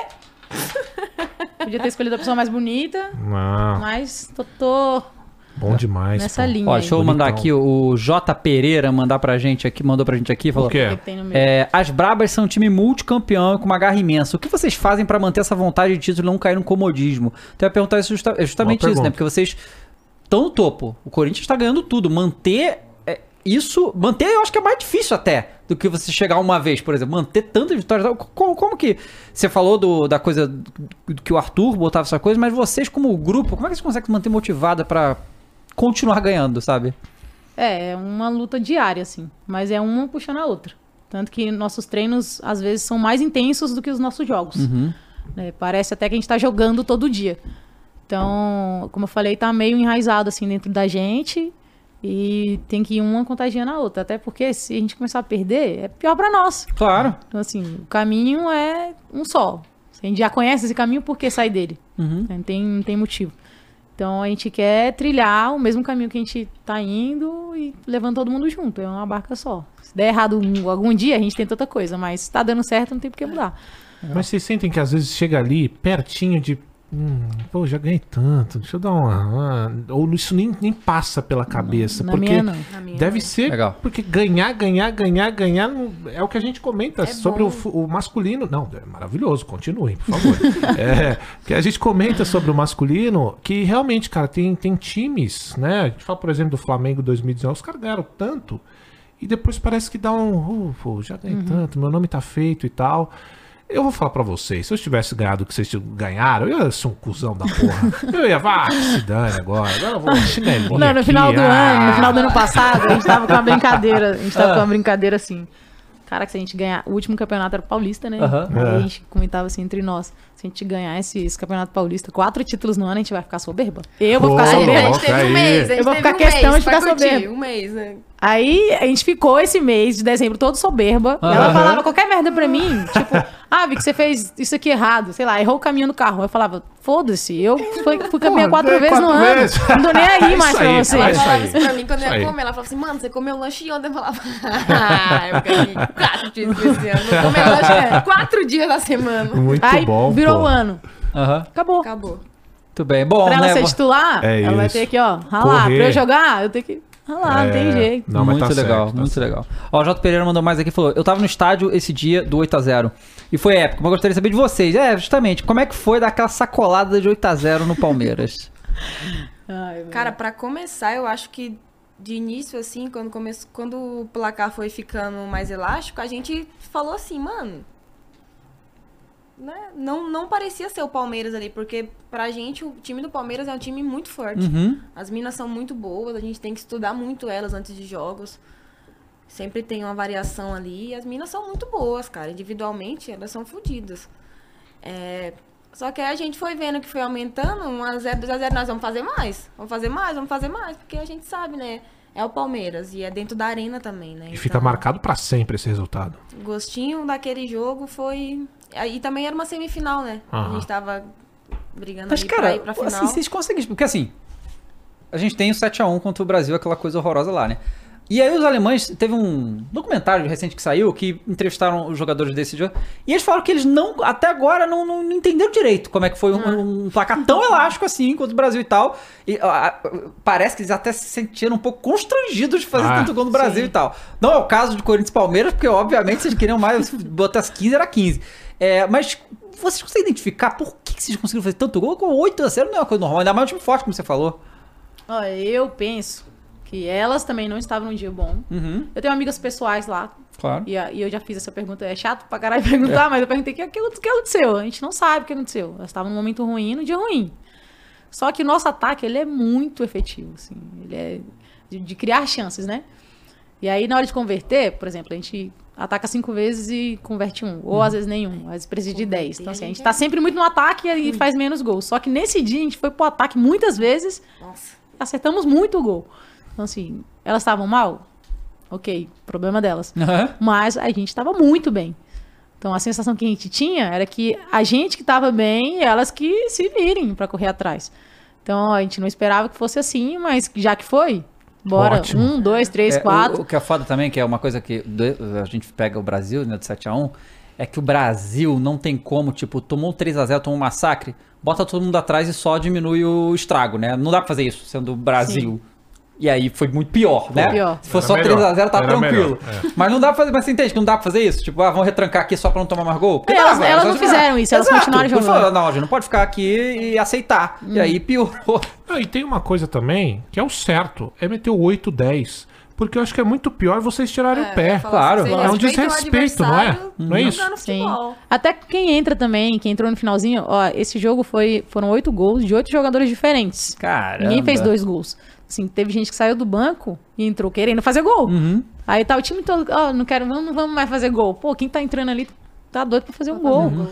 Podia ter escolhido a pessoa mais bonita. Não. Mas tô Bom demais. nessa pô. linha Ó, aí. deixa eu Bonitão. mandar aqui o J. Pereira mandou pra gente aqui, falou. O quê? O que tem no meio? As Brabas são um time multicampeão e com uma garra imensa. O que vocês fazem pra manter essa vontade de título e não cair no comodismo? Então eu ia perguntar isso justamente Boa isso, né? pergunta. Porque vocês estão no topo. O Corinthians tá ganhando tudo. Manter eu acho que é mais difícil até do que você chegar uma vez, por exemplo. Manter tantas vitórias. Como que... Você falou da coisa do que o Arthur botava essa coisa, mas vocês como grupo, como é que vocês conseguem se manter motivada pra continuar ganhando, sabe? É uma luta diária, assim. Mas é uma puxando a outra. Tanto que nossos treinos, às vezes, são mais intensos do que os nossos jogos. Parece até que a gente tá jogando todo dia. Então, como eu falei, tá meio enraizado assim dentro da gente e tem que ir uma contagiando a outra. Até porque se a gente começar a perder, é pior pra nós. Claro. Então, assim, o caminho é um só. A gente já conhece esse caminho, por que sair dele? Não tem motivo. Então, a gente quer trilhar o mesmo caminho que a gente tá indo e levando todo mundo junto. É uma barca só. Se der errado algum dia, a gente tenta outra coisa. Mas se tá dando certo, não tem por que mudar. Mas vocês sentem que às vezes chega ali, pertinho de... pô, já ganhei tanto, deixa eu dar ou isso nem passa pela cabeça. Na porque minha, não. Na minha deve também. ser, Legal. porque ganhar é o que a gente comenta sobre o masculino. Não, é maravilhoso, continuem, por favor. Que a gente comenta sobre o masculino, que realmente, cara, tem times, né? A gente fala, por exemplo, do Flamengo 2019, os caras ganharam tanto, e depois parece que dá pô, já ganhei tanto, meu nome tá feito e tal. Eu vou falar pra vocês, se eu tivesse ganhado o que vocês ganharam, eu ia ser um cuzão da porra. Eu ia, se dane agora eu vou chinelinho Não, no aqui, final do ano passado, a gente tava com uma brincadeira. A gente tava com uma brincadeira assim. Cara, que se a gente ganhar... O último campeonato era o Paulista, né? Aí a gente comentava assim entre nós. Se a gente ganhar esse campeonato paulista, 4 títulos no ano, a gente vai ficar soberba. Eu vou ficar soberba. A gente teve um mês. Eu vou ficar questão de ficar soberba. Um mês, né? Aí a gente ficou esse mês de dezembro todo soberba. Ela falava qualquer merda pra mim. Tipo, Vic, você fez isso aqui errado. Sei lá, errou o caminho no carro. Eu falava, foda-se, eu fui campeã 4 vezes no ano. Não tô nem aí mais pra você. Ela falava isso pra mim quando eu ia comer. Ela falava assim, mano, você comeu lanche ontem? Eu falava, eu ganhei 4 títulos esse ano. Eu comi lanche 4 dias da semana. Muito Aí bom, virou pô. o ano. Acabou. Acabou. Muito bem. Bom, Pra ela né? ser titular, É ela vai isso. ter que, ralar. Correr. Pra eu jogar, eu tenho que ralar, não tem jeito. Não, mas Muito tá legal, certo, tá muito certo. legal. Ó, o J. Pereira mandou mais aqui, falou, eu tava no estádio esse dia do 8x0 e foi épico, mas eu gostaria de saber de vocês. Justamente, como é que foi dar aquela sacolada de 8x0 no Palmeiras? Cara, pra começar, eu acho que de início, assim, quando o placar foi ficando mais elástico, a gente falou assim, mano... Né? Não parecia ser o Palmeiras ali, porque pra gente o time do Palmeiras é um time muito forte. As minas são muito boas, a gente tem que estudar muito elas antes de jogos. Sempre tem uma variação ali. E as minas são muito boas, cara. Individualmente, elas são fodidas. Só que aí a gente foi vendo que foi aumentando, 1x0, 2x0, nós vamos fazer mais. Vamos fazer mais, porque a gente sabe, né? É o Palmeiras e é dentro da arena também, né? E fica marcado pra sempre esse resultado. O gostinho daquele jogo foi... E também era uma semifinal, né? A gente tava brigando Mas, ali cara, pra ir pra final. assim, vocês conseguem... Porque, assim, a gente tem o 7x1 contra o Brasil, aquela coisa horrorosa lá, né? E aí os alemães... Teve um documentário recente que saiu, que entrevistaram os jogadores desse jogo, e eles falaram que eles até agora não entenderam direito como é que foi um placar tão elástico assim, contra o Brasil e tal. E parece que eles até se sentiram um pouco constrangidos de fazer tanto gol no Brasil e tal. Não é o caso de Corinthians e Palmeiras, porque, obviamente, vocês queriam mais... Botar as 15, era 15. Mas vocês conseguem identificar por que vocês conseguiram fazer tanto gol? Com 8x0 não é uma coisa normal, ainda mais um time forte, como você falou. Olha, eu penso que elas também não estavam num dia bom. Eu tenho amigas pessoais lá. Claro. E eu já fiz essa pergunta. É chato pra caralho perguntar, mas eu perguntei o que aconteceu. A gente não sabe o que aconteceu. Elas estavam num momento ruim, num dia ruim. Só que o nosso ataque, ele é muito efetivo, assim. Ele é de criar chances, né? E aí, na hora de converter, por exemplo, a gente ataca 5 vezes e converte 1. Ou às vezes nenhum. Às vezes precisa de 10. Então, assim, a gente tá sempre muito no ataque e faz menos gols. Só que nesse dia, a gente foi pro ataque muitas vezes. Nossa. Acertamos muito o gol. Então, assim, elas estavam mal? Ok, problema delas. Mas a gente tava muito bem. Então, a sensação que a gente tinha era que a gente que tava bem e elas que se virem pra correr atrás. Então, a gente não esperava que fosse assim, mas já que foi... Bora, Ótimo. 1, 2, 3, 4. O que é foda também, que é uma coisa que a gente pega o Brasil, né, do 7x1, é que o Brasil não tem como, tipo, tomou um 3x0, tomou um massacre, bota todo mundo atrás e só diminui o estrago, né? Não dá pra fazer isso, sendo o Brasil. Sim. E aí foi muito pior, né? Pior. Se fosse Era só melhor. 3x0, tá Era tranquilo. melhor, Mas não dá pra fazer, mas você entende que não dá pra fazer isso? Tipo, vamos retrancar aqui só pra não tomar mais gol? Porque Elas dava, não fizeram isso, elas continuaram jogando. Falaram, não, a gente não pode ficar aqui e aceitar. E aí piorou. E tem uma coisa também, que é o certo, é meter o 8, 10. Porque eu acho que é muito pior vocês tirarem o pé. Claro. É um desrespeito, não é? Não é isso? Sim. Até quem entra também, quem entrou no finalzinho, ó, esse jogo foram 8 gols de 8 jogadores diferentes. Caramba. Ninguém fez 2 gols. Assim, teve gente que saiu do banco e entrou querendo fazer gol. Aí tá o time todo, ó, não vamos mais fazer gol. Pô, quem tá entrando ali tá doido pra fazer um gol. Então,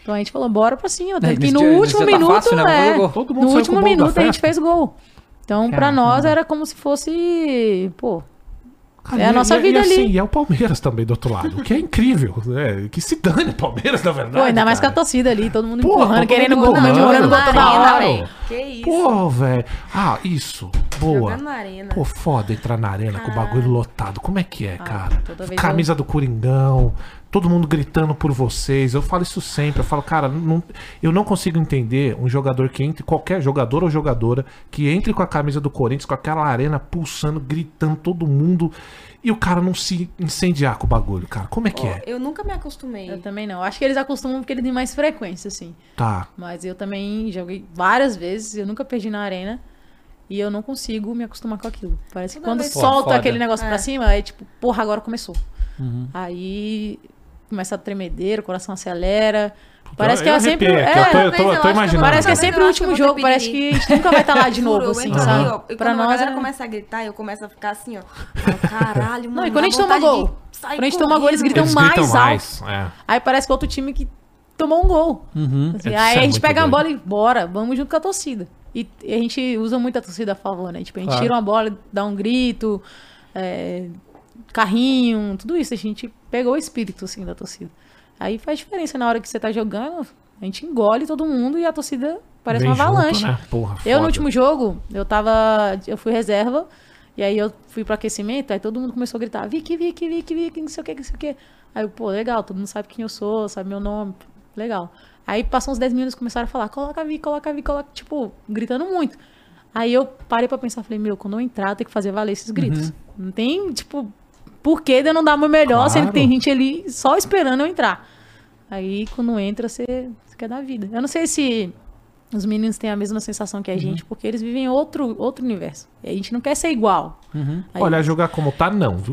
Então a gente falou, bora pra cima. Tanto que Nesse no dia- último nesse dia tá minuto, fácil, né? Vamos fazer gol. Todo mundo no saiu com último o bolo da minuto a gente festa. fez gol. Então, pra Caramba. nós era como se fosse, pô, Cara, é a nossa vida ali. assim, e é o Palmeiras também do outro lado, o que é incrível. Que se dane o Palmeiras, na verdade. pô, ainda mais com a cara. torcida ali, todo mundo Porra, empurrando, todo querendo mundo gol, comemorando gol toda Claro. hora. velho. Que isso. Pô, velho. Ah, isso. Boa. Jogando na arena. Pô, foda entrar na arena com o bagulho lotado. Como é que é, cara? toda vez Camisa do Coringão, todo mundo gritando por vocês. Eu falo isso sempre. Eu falo, cara, eu não consigo entender um jogador que entre, qualquer jogador ou jogadora, que entre com a camisa do Corinthians, com aquela arena pulsando, gritando, todo mundo, e o cara não se incendiar com o bagulho, cara. Como é que é? Eu nunca me acostumei. Eu também não. Acho que eles acostumam porque eles têm mais frequência, assim. Tá. Mas eu também joguei várias vezes, eu nunca perdi na arena. E eu não consigo me acostumar com aquilo. Parece que Toda quando vez- solta foda. aquele negócio pra cima, é tipo, porra, agora começou. Uhum. Aí começa a tremedeira, o coração acelera. Parece que Eu é sempre. arrepiei aqui, É, eu tô Talvez eu acho que eu imaginando. parece que é Talvez sempre eu o acho que último eu vou jogo, ter parece que piriri. a gente nunca vai estar lá de Juro, novo, eu assim, entro sabe? ali, ó, e Pra quando a nós galera é... começa a gritar, eu começo a ficar assim, ó. Falo, caralho, mano. Não, e quando a gente dá toma vontade gol? de sair Quando a gente toma gol, eles correndo. gritam Eles mais gritam alto. mais. É. Aí parece que é outro time que tomou um gol. Uhum. Assim, Isso aí é a gente muito pega a doido. bola e bora, vamos junto com a torcida. E a gente usa muito a torcida a favor, né? Tipo, a gente Claro. tira uma bola, dá um grito, carrinho, tudo isso. A gente pegou o espírito, assim, da torcida. Aí faz diferença na hora que você tá jogando, a gente engole todo mundo e a torcida parece Vem uma avalanche. junto, né? Porra, Eu, no foda. último jogo, eu fui reserva, e aí eu fui pro aquecimento, aí todo mundo começou a gritar, Vicky, não sei o que, não sei o que. Aí eu, pô, legal, todo mundo sabe quem eu sou, sabe meu nome, legal. Aí passam uns 10 minutos, começaram a falar, coloca, tipo, gritando muito. Aí eu parei pra pensar, falei, meu, quando eu entrar, eu tenho que fazer valer esses gritos. Não tem, tipo, por que de eu não dar o meu melhor, sendo que tem Claro. gente ali só esperando eu entrar. Aí, quando entra, você quer dar vida. Eu não sei se os meninos têm a mesma sensação que a gente, porque eles vivem outro universo. E a gente não quer ser igual. Aí, Olha, jogar como tá, não, viu?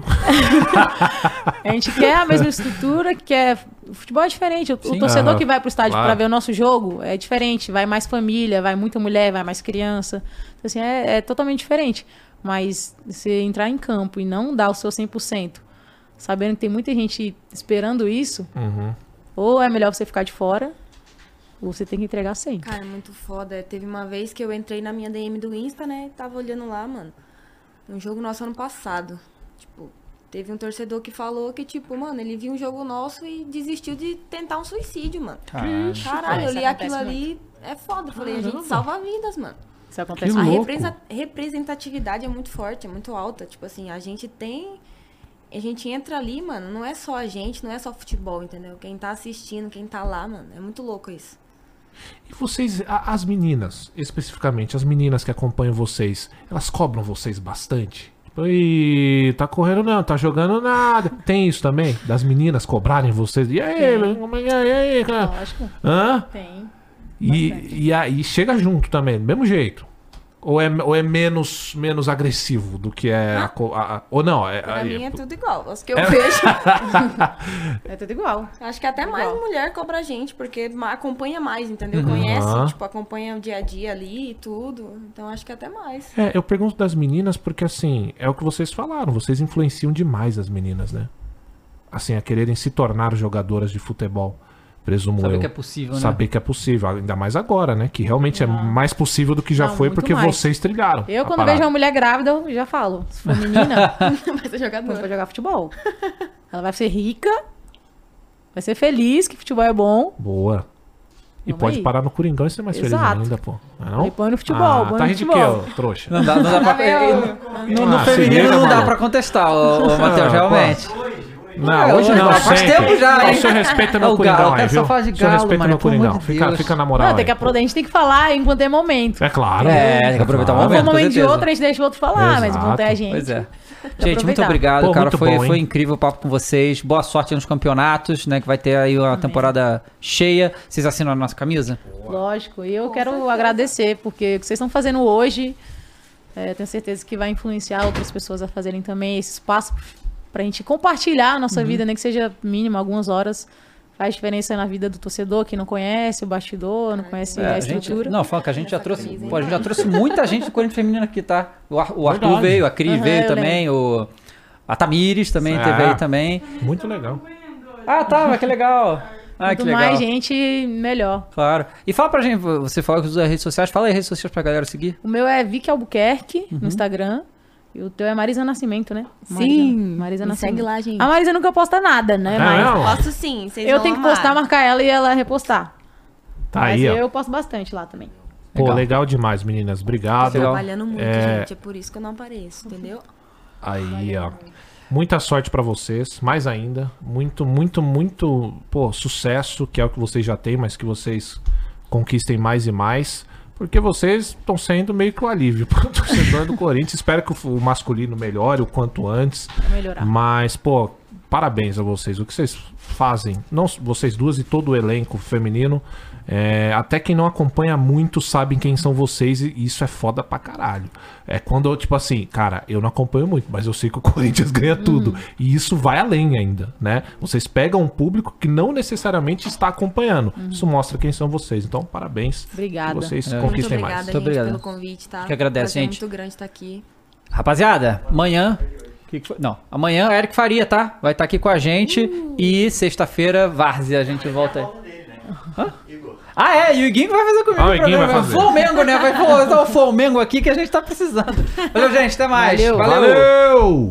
a gente quer a mesma estrutura, quer... O futebol é diferente. O Sim. torcedor Aham. que vai pro estádio Claro. pra ver o nosso jogo é diferente. Vai mais família, vai muita mulher, vai mais criança. Então, assim, é totalmente diferente. Mas você entrar em campo e não dar o seu 100%, sabendo que tem muita gente esperando isso, Uhum. ou é melhor você ficar de fora, ou você tem que entregar 100. Cara, é muito foda. Teve uma vez que eu entrei na minha DM do Insta, né? Tava olhando lá, mano. Um jogo nosso ano passado. Tipo, teve um torcedor que falou que, tipo, mano, ele viu um jogo nosso e desistiu de tentar um suicídio, mano. Caralho. Caralho, eu Isso li acontece aquilo ali, é foda. Eu falei, a gente Caramba. salva vidas, mano. Isso acontece Que A louco. representatividade é muito forte, é muito alta. Tipo assim, a gente entra ali, mano, não é só a gente, não é só futebol, entendeu? Quem tá assistindo, quem tá lá, mano, é muito louco isso. E vocês, as meninas, especificamente, as meninas que acompanham vocês, elas cobram vocês bastante? Tipo, "Ih, tá correndo não, tá jogando nada." Tem isso também? Das meninas cobrarem vocês? E aí, como é que é? E aí, cara? Lógico, Hã? tem. E aí chega junto também, do mesmo jeito. Ou é menos agressivo do que é ou não? Pra mim é tudo igual. As que eu É. vejo. É tudo igual. Acho que até mais Igual. mulher cobra a gente, porque acompanha mais, entendeu? Uhum. Conhece, tipo, acompanha o dia a dia ali e tudo. Então acho que até mais. Eu pergunto das meninas porque, assim, é o que vocês falaram. Vocês influenciam demais as meninas, né? Assim, a quererem se tornar jogadoras de futebol. Presumo Saber eu. que é possível, né? Saber que é possível. Ainda mais agora, né? Que realmente é mais possível do que já Não, foi, muito porque mais. vocês trilharam. Eu, a quando parada. vejo uma mulher grávida, eu já falo. Se for menina, Mas é não jogador. vai jogar futebol. Ela vai ser rica, vai ser feliz, que futebol é bom. Boa. E Vamos pode aí. parar no Coringão e ser mais feliz Exato. ainda, pô. Não? Aí põe no futebol, põe tá no rindo de futebol. quê, ô, trouxa? Não dá pra... No Ah, se feminino liga, não dá mano. pra contestar, ô Matheus, Ah, realmente. Não, hoje não, faz sempre. tempo já, hein? O senhor respeita É meu o Coringão Galo, o aí, cara só viu? fala de O senhor Galo, respeita mano, meu pelo amor Coringão. de Fica, Deus. fica na moral Não, tem aí. que a gente tem que falar enquanto é momento. É claro. É, tem que aproveitar o Se for momento, um com momento de certeza. outro, a gente deixa o outro falar, mas enquanto é a Exato. gente. Pois é. tem que Gente, muito aproveitar. obrigado, Pô, cara. muito Foi, bom, hein? foi incrível o papo com vocês. Boa sorte nos campeonatos, né? Que vai ter aí uma temporada cheia. Vocês assinam a nossa camisa? Lógico, e eu quero agradecer, porque o que vocês estão fazendo hoje, tenho certeza que vai influenciar outras pessoas a fazerem também esse espaço pra gente compartilhar a nossa vida, nem que seja mínimo, algumas horas. Faz diferença na vida do torcedor que não conhece o bastidor, não conhece a a gente, estrutura. não, fala que a gente já trouxe. camisa, hein? Pô, a gente já trouxe muita gente do Corinthians Feminino aqui, tá? O Arthur Verdade. veio, a Cris Aham, veio eu também, a Tamires também É. teve aí também. Muito legal. Ah, tá, mas que legal. Ah, que Quanto legal. mais gente, melhor. Claro. E fala pra gente, você falou que usa redes sociais, fala aí redes sociais pra galera seguir. O meu é Vicky Albuquerque no Instagram. E o teu é Marisa Nascimento, né? Me Marisa Nascimento. segue lá, gente. A Marisa nunca posta nada, né? Mas não. Posso sim, vocês eu vão tenho que amar. postar, marcar ela e ela repostar. Tá Mas aí, ó. eu posto bastante lá também. Pô, legal demais, meninas. Obrigado. Tô Legal. trabalhando muito, gente. É por isso que eu não apareço, entendeu? Aí, ó. Muita sorte pra vocês, mais ainda. Muito, pô, sucesso, que é o que vocês já têm, mas que vocês conquistem mais e mais. Porque vocês estão sendo meio que o alívio pro torcedor do Corinthians. Espero que o masculino melhore o quanto antes. Vai melhorar. Mas, pô, parabéns a vocês. O que vocês fazem, não vocês duas e todo o elenco feminino, até quem não acompanha muito sabe quem são vocês e isso é foda pra caralho. É quando eu, tipo assim, cara, eu não acompanho muito, mas eu sei que o Corinthians ganha tudo. E isso vai além ainda, né? Vocês pegam um público que não necessariamente está acompanhando. Isso mostra quem são vocês. Então, parabéns. Obrigada. Que vocês Muito conquistem obrigada, mais. gente, obrigado. pelo convite, tá? Que agradece, Prazer gente. muito grande estar aqui. Rapaziada, amanhã... que foi? Não, amanhã Eric Faria, tá? Vai estar aqui com a gente. E sexta-feira, Várzea, a gente volta aí. Hã? Ah, é, e o Iguinho vai fazer comigo. Ah, o Iguinho vai fazer. Flamengo, né? Vai botar o Flamengo aqui que a gente tá precisando. Valeu, gente, até mais. Valeu. Valeu!